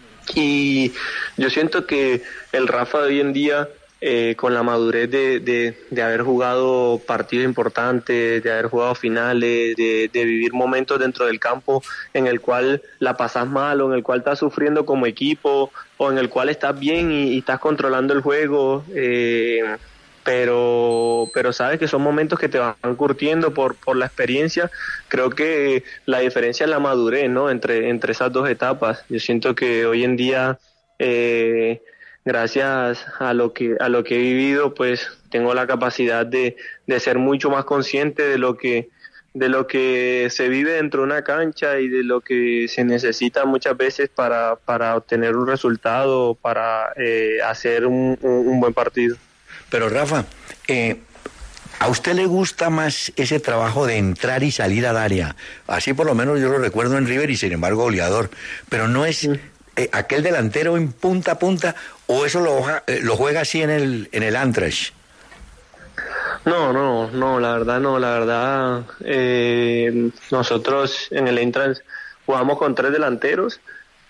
Y yo siento que el Rafa de hoy en día, Eh, con la madurez de, de, de haber jugado partidos importantes, de haber jugado finales, de, de vivir momentos dentro del campo en el cual la pasas mal o en el cual estás sufriendo como equipo o en el cual estás bien y, y estás controlando el juego, eh, pero pero sabes que son momentos que te van curtiendo por por la experiencia. Creo que la diferencia es la madurez, ¿no? Entre, entre esas dos etapas. Yo siento que hoy en día eh, gracias a lo que a lo que he vivido, pues tengo la capacidad de, de ser mucho más consciente de lo que de lo que se vive dentro de una cancha y de lo que se necesita muchas veces para para obtener un resultado, para eh, hacer un, un, un buen partido. Pero Rafa, eh, ¿a usted le gusta más ese trabajo de entrar y salir al área? Así por lo menos yo lo recuerdo en River y sin embargo goleador, pero no es Sí. Eh, aquel delantero en punta a punta, o eso lo, eh, lo juega así en el en el Eintracht. No, no, no, la verdad no, la verdad eh, nosotros en el Eintracht jugamos con tres delanteros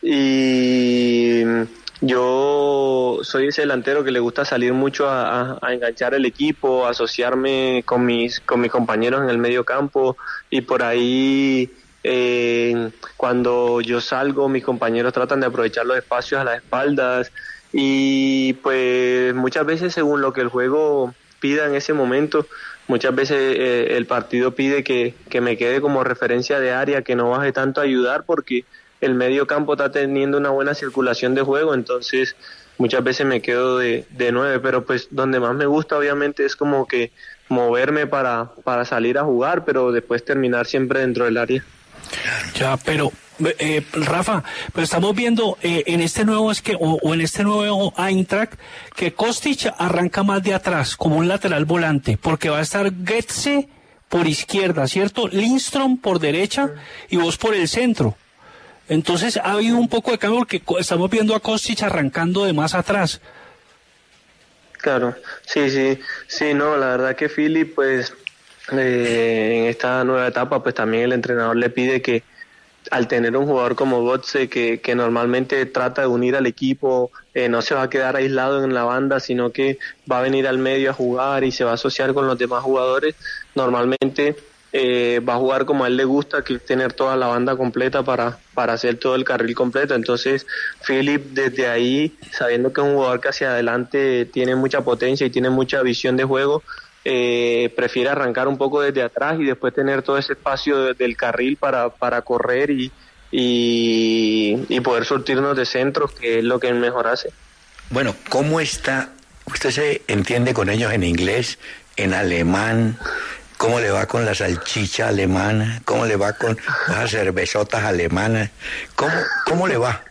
y yo soy ese delantero que le gusta salir mucho a, a, a enganchar el equipo, a asociarme con mis con mis compañeros en el medio campo y por ahí Eh, cuando yo salgo mis compañeros tratan de aprovechar los espacios a las espaldas y pues muchas veces según lo que el juego pida en ese momento, muchas veces eh, el partido pide que, que me quede como referencia de área, que no baje tanto a ayudar porque el medio campo está teniendo una buena circulación de juego, entonces muchas veces me quedo de, de nueve, pero pues donde más me gusta obviamente es como que moverme para, para salir a jugar, pero después terminar siempre dentro del área. Ya, pero eh, Rafa, pero estamos viendo eh, en este nuevo es que o, o en este nuevo Eintracht que Kostic arranca más de atrás como un lateral volante, porque va a estar Götze por izquierda, ¿cierto? Lindström por derecha y vos por el centro. Entonces ha habido un poco de cambio porque estamos viendo a Kostic arrancando de más atrás. Claro, sí, sí, sí, no, la verdad que Philip pues eh, en esta nueva etapa, pues también el entrenador le pide que al tener un jugador como Götze que, que normalmente trata de unir al equipo, eh, no se va a quedar aislado en la banda, sino que va a venir al medio a jugar y se va a asociar con los demás jugadores, normalmente eh, va a jugar como a él le gusta, que es tener toda la banda completa para, para hacer todo el carril completo. Entonces Philipp, desde ahí, sabiendo que es un jugador que hacia adelante tiene mucha potencia y tiene mucha visión de juego, Eh, prefiere arrancar un poco desde atrás y después tener todo ese espacio de, del carril para, para correr y, y, y poder surtirnos de centros, que es lo que él mejor hace. Bueno, ¿cómo está? ¿Usted se entiende con ellos en inglés, en alemán? ¿Cómo le va con la salchicha alemana? ¿Cómo le va con las cervezotas alemanas? ¿Cómo, cómo le va?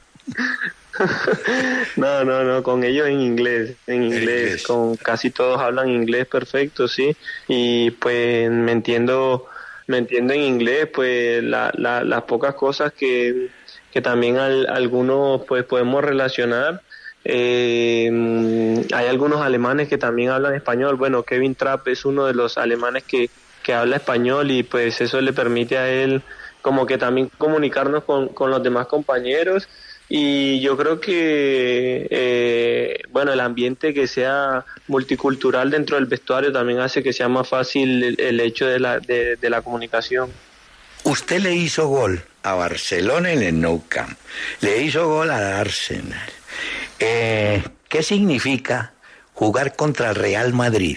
No, no, no, con ellos en inglés, en inglés, inglés. Con casi todos hablan inglés perfecto, sí, y pues me entiendo, me entiendo en inglés, pues la, la, las pocas cosas que, que también al, algunos pues podemos relacionar. Eh, hay algunos alemanes que también hablan español. Bueno, Kevin Trapp es uno de los alemanes que, que habla español y pues eso le permite a él como que también comunicarnos con, con los demás compañeros. Y yo creo que, eh, bueno, el ambiente que sea multicultural dentro del vestuario también hace que sea más fácil el, el hecho de la, de, de la comunicación. Usted le hizo gol a Barcelona en el Nou Camp, le hizo gol al Arsenal. Eh, ¿Qué significa jugar contra el Real Madrid?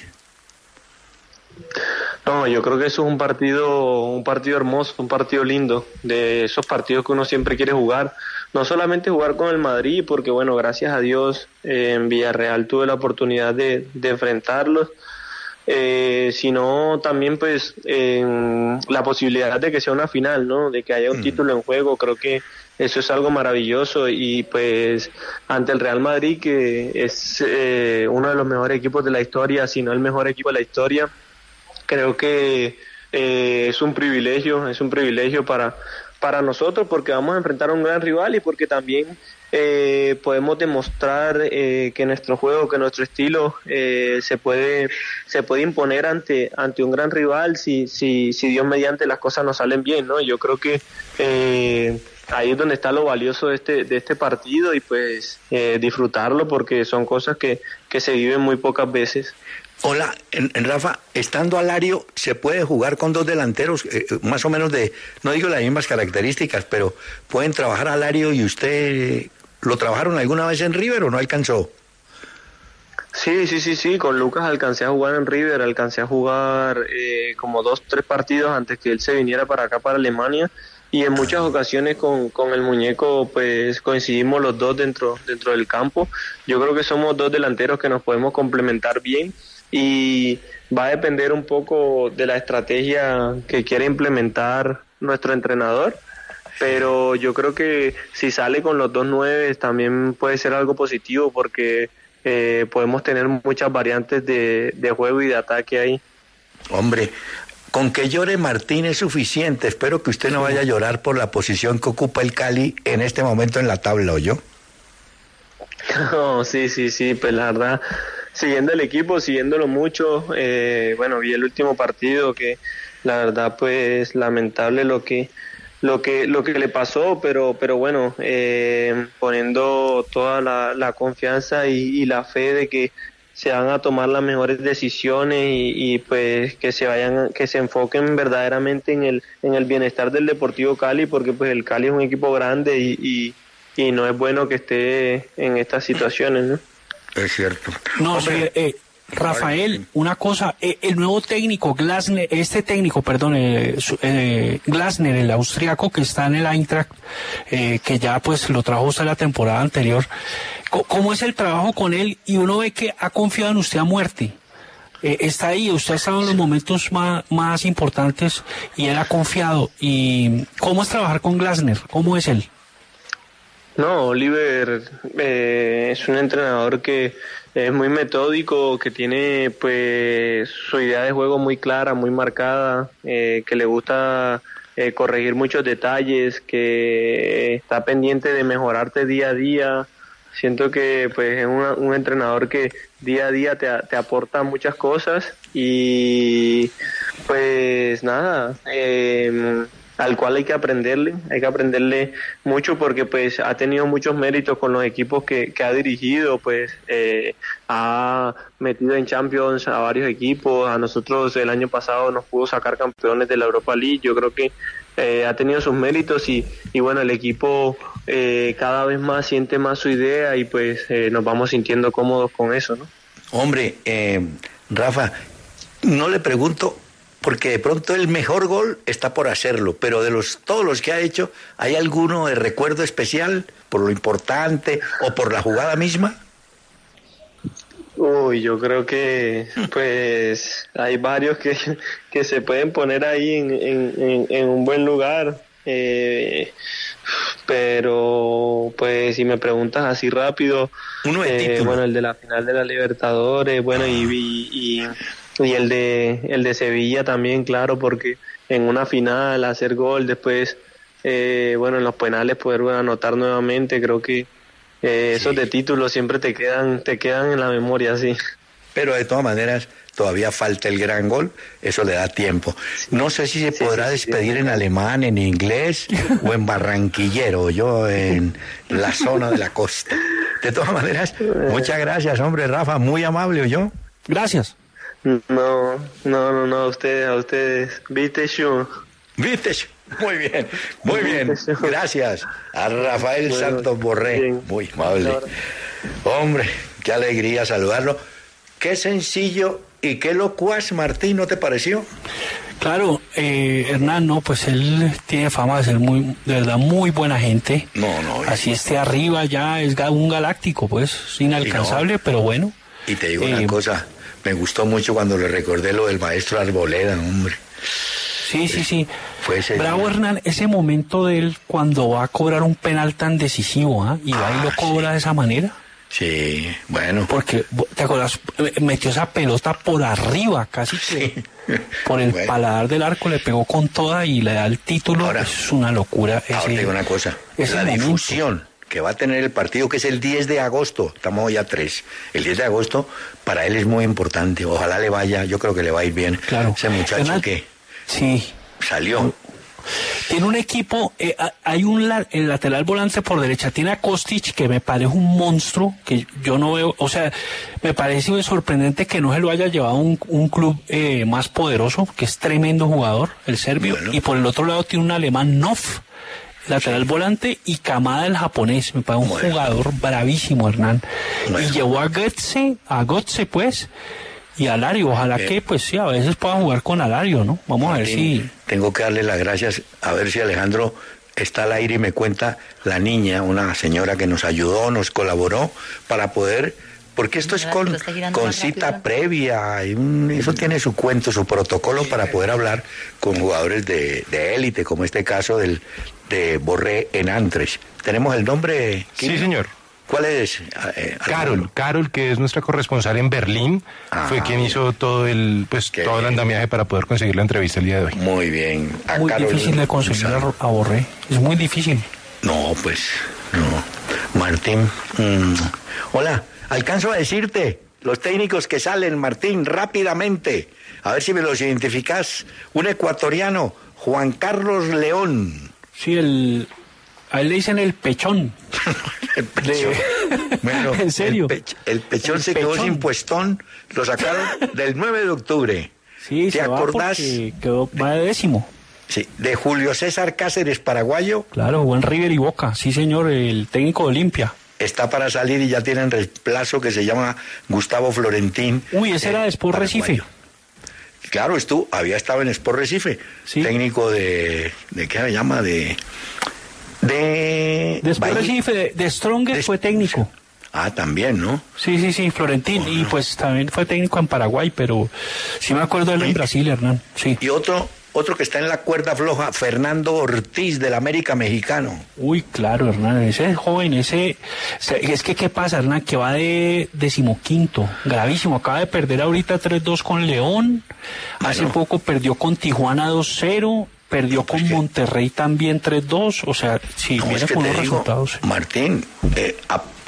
No, yo creo que eso es un partido, un partido hermoso, un partido lindo, de esos partidos que uno siempre quiere jugar. No solamente jugar con el Madrid, porque bueno, gracias a Dios eh, en Villarreal tuve la oportunidad de, de enfrentarlos, eh, sino también pues eh, la posibilidad de que sea una final, ¿no? De que haya un mm. título en juego. Creo que eso es algo maravilloso y pues ante el Real Madrid, que es eh, uno de los mejores equipos de la historia, si no el mejor equipo de la historia, creo que eh, es un privilegio, es un privilegio para para nosotros, porque vamos a enfrentar a un gran rival y porque también eh, podemos demostrar eh, que nuestro juego, que nuestro estilo eh, se puede se puede imponer ante ante un gran rival si si si Dios mediante las cosas nos salen bien, ¿no? Yo creo que eh, ahí es donde está lo valioso de este de este partido y pues eh, disfrutarlo, porque son cosas que que se viven muy pocas veces. Hola, en, en Rafa, estando Alario, ¿se puede jugar con dos delanteros, eh, más o menos de, no digo las mismas características, pero pueden trabajar Alario y usted, ¿lo trabajaron alguna vez en River o no alcanzó? Sí, sí, sí, sí, con Lucas alcancé a jugar en River, alcancé a jugar eh, como dos, tres partidos antes que él se viniera para acá, para Alemania, y en muchas ocasiones con, con el muñeco pues coincidimos los dos dentro, dentro del campo. Yo creo que somos dos delanteros que nos podemos complementar bien, y va a depender un poco de la estrategia que quiere implementar nuestro entrenador, pero yo creo que si sale con los dos nueve también puede ser algo positivo, porque eh, podemos tener muchas variantes de, de juego y de ataque ahí. Hombre, con que llore Martín es suficiente. Espero que usted no vaya a llorar por la posición que ocupa el Cali en este momento en la tabla, ¿oyó? No, sí, sí, sí, pues la verdad, siguiendo el equipo, siguiéndolo mucho, eh, bueno, vi el último partido, que la verdad pues lamentable lo que lo que lo que le pasó, pero pero bueno, eh, poniendo toda la, la confianza y, y la fe de que se van a tomar las mejores decisiones y, y pues que se vayan, que se enfoquen verdaderamente en el en el bienestar del Deportivo Cali, porque pues el Cali es un equipo grande y, y, y no es bueno que esté en estas situaciones, ¿no? Es cierto. No, sí, eh, Rafael, una cosa, eh, el nuevo técnico, Glasner, este técnico, perdón, eh, eh, Glasner, el austriaco que está en el Eintracht, eh, que ya pues lo trajo usted la temporada anterior, ¿cómo es el trabajo con él? Y uno ve que ha confiado en usted a muerte. Eh, está ahí, usted ha estado en los momentos más, más importantes y él ha confiado. ¿Y cómo es trabajar con Glasner? ¿Cómo es él? No, Oliver eh, es un entrenador que es muy metódico, que tiene pues su idea de juego muy clara, muy marcada, eh, que le gusta eh, corregir muchos detalles, que está pendiente de mejorarte día a día, Siento que pues es una, un entrenador que día a día te, te aporta muchas cosas y pues nada, eh, al cual hay que aprenderle, hay que aprenderle mucho porque pues ha tenido muchos méritos con los equipos que, que ha dirigido, pues eh, ha metido en Champions a varios equipos, a nosotros el año pasado nos pudo sacar campeones de la Europa League, yo creo que eh, ha tenido sus méritos y, y bueno, el equipo eh, cada vez más siente más su idea y pues eh, nos vamos sintiendo cómodos con eso, ¿no? Hombre, eh, Rafa, no le pregunto porque de pronto el mejor gol está por hacerlo, pero de los todos los que ha hecho, ¿hay alguno de recuerdo especial por lo importante o por la jugada misma? Uy, yo creo que pues hay varios que, que se pueden poner ahí en, en, en un buen lugar, eh, pero pues si me preguntas así rápido, uno de eh, título. Bueno, el de la final de la Libertadores, bueno, y, y, y Y el de el de Sevilla también, claro, porque en una final hacer gol, después, eh, bueno, en los penales poder anotar nuevamente, creo que eh, esos Sí. de título siempre te quedan te quedan en la memoria, sí. Pero de todas maneras, todavía falta el gran gol, eso le da tiempo. No sé si se Sí, podrá sí, sí, despedir sí. en alemán, en inglés o en barranquillero, yo en la zona de la costa. De todas maneras, muchas gracias, hombre, Rafa, muy amable, ¿oyó? Gracias. No, no, no, no, a ustedes, a ustedes. Viste, Shu. ¿Viste? Muy bien, muy bien. Gracias a Rafael Bueno, Santos Borré. bien. Muy amable. Hombre, qué alegría saludarlo. Qué sencillo y qué locuaz, Martín, ¿no te pareció? Claro, eh, Hernán, no, pues él tiene fama de ser muy, de verdad, muy buena gente. No, no. Así esté arriba ya es ga- un galáctico, pues, inalcanzable, pero bueno. Y te digo Eh, una cosa, me gustó mucho cuando le recordé lo del maestro Arboleda, hombre. Sí, sí, sí. Fue ese Bravo, día. Hernán, ese momento de él cuando va a cobrar un penal tan decisivo, ¿ah? Y va y Ah, lo cobra sí. de esa manera. Sí, bueno. Porque, ¿te acuerdas? Eh, Metió esa pelota por arriba, casi que Sí. por el Bueno. paladar del arco, le pegó con toda y le da el título. Ahora- es una locura. Ahora ese- te digo una cosa, ese la momento. difusión que va a tener el partido, que es el diez de agosto, estamos hoy a tres, el diez de agosto, para él es muy importante, ojalá le vaya, yo creo que le va a ir bien. Claro. Ese muchacho Hernán, que Sí. salió, Tiene un equipo, eh, a- hay un la- el lateral volante por derecha, tiene a Kostic, que me parece un monstruo, que yo no veo, o sea, me parece sorprendente que no se lo haya llevado un, un club eh, más poderoso, que es tremendo jugador, el serbio, Bueno. y por el otro lado tiene un alemán Noff, lateral volante, y Kamada, el japonés, me parece un Bueno. jugador bravísimo, Hernán. Bueno. Y llevó a Götze, a Götze pues, y a Alario, ojalá Bien. que pues sí, a veces puedan jugar con Alario, ¿no? Vamos a ver Martín, si... tengo que darle las gracias, a ver si Alejandro está al aire y me cuenta la niña, una señora que nos ayudó, nos colaboró para poder, porque esto es Ahora con, lo está girando con más cita rápido. previa, y un- eso tiene su cuento, su protocolo para poder hablar con jugadores de de élite, como este caso del de Borré en Antres. ¿Tenemos el nombre? Sí, Kino? señor. ¿Cuál es? Eh, Carol, Carol, que es nuestra corresponsal en Berlín, Ah, fue quien bien. hizo todo el, pues, Qué todo el bien. andamiaje para poder conseguir la entrevista el día de hoy. Muy bien. A Muy Carol difícil de conseguir a, Gonzalo. a Borré, es muy difícil. No, pues, no. Martín, mm, hola, alcanzo a decirte, los técnicos que salen, Martín, rápidamente, a ver si me los identificás. Un ecuatoriano, Juan Carlos León. Sí, el, a él le dicen el pechón. El pechón. Bueno, ¿En serio? El, pech- el pechón El se quedó pechón. sin puestón, lo sacaron del nueve de octubre. Sí, ¿Te se va acordás? porque quedó, va de décimo. Sí, de Julio César Cáceres, paraguayo. Claro, buen River y Boca. Sí, señor, el técnico de Olimpia. Está para salir y ya tienen reemplazo que se llama Gustavo Florentín. Uy, ese era de Sport paraguayo. Recife. Claro, estuvo, había estado en Sport Recife, Sí. técnico de, ¿de qué se llama? De, de, De Sport Bahía- Recife, de, de Stronger de- fue técnico. Ah, también, ¿no? Sí, sí, sí, Florentín. Y pues también fue técnico en Paraguay, pero sí me acuerdo de él en Sí. Brasil, Hernán. Sí. Y otro, otro que está en la cuerda floja, Fernando Ortiz del América Mexicano. Uy, claro, Hernán, ese joven, ese... se- Es que, ¿qué pasa, Hernán? Que va de decimoquinto, gravísimo. Acaba de perder ahorita tres dos con León. Hace Bueno. poco perdió con Tijuana dos cero. Perdió pues con que- Monterrey también tres dos. O sea, sí, No, viene es que con te unos digo, resultados. Martín, eh, a-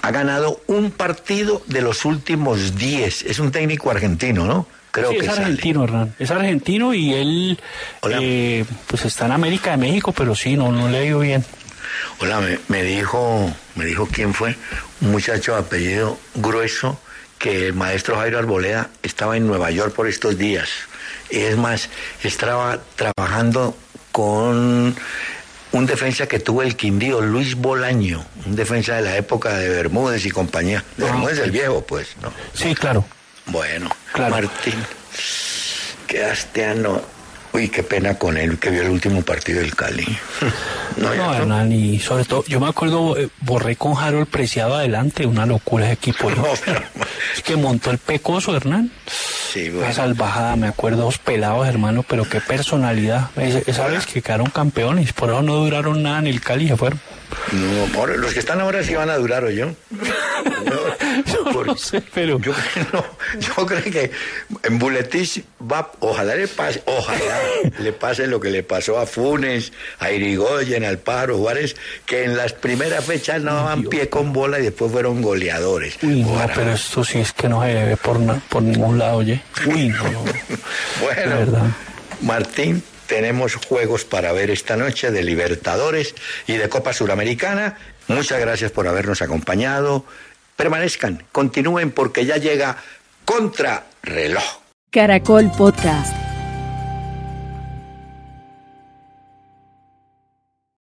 ha ganado un partido de los últimos diez. Es un técnico argentino, ¿no? Creo sí, que es sale. argentino, Hernán. Es argentino y él eh, pues está en América de México, pero sí, no, no le ha ido bien. Hola, me, me dijo, me dijo quién fue, un muchacho de apellido Grueso, que el maestro Jairo Arboleda estaba en Nueva York por estos días. Y es más, estaba trabajando con un defensa que tuvo el Quindío, Luis Bolaño, un defensa de la época de Bermúdez y compañía. De Bermúdez el viejo, pues, ¿no? Sí, claro. Bueno, claro. Martín, quedaste a no... Uy, qué pena con él, que vio el último partido del Cali. No, no Hernán, y sobre todo, yo me acuerdo, eh, Borré con Harold Preciado adelante, una locura ese equipo. No, pero... Es que montó el Pecoso, Hernán. Sí, bueno. Una salvajada, me acuerdo, dos pelados, hermano, pero qué personalidad. Esa vez que quedaron campeones, por eso no duraron nada en el Cali, se fueron. No, ahora, los que están ahora sí van a durar, ¿o yo? Yo por, no sé, pero... Yo, no, yo creo que en Buletich va, ojalá le pase, ojalá le pase lo que le pasó a Funes, a Irigoyen, al Pájaro Juárez, que en las primeras fechas no daban Dios. pie con bola y después fueron goleadores. Uy, no, ojalá. Pero esto sí es que no se debe por, por ningún lado, oye. Uy, no. Bueno, verdad. Martín, tenemos juegos para ver esta noche de Libertadores y de Copa Suramericana. Muchas gracias por habernos acompañado. Permanezcan, continúen porque ya llega Contrarreloj. Caracol Podcast.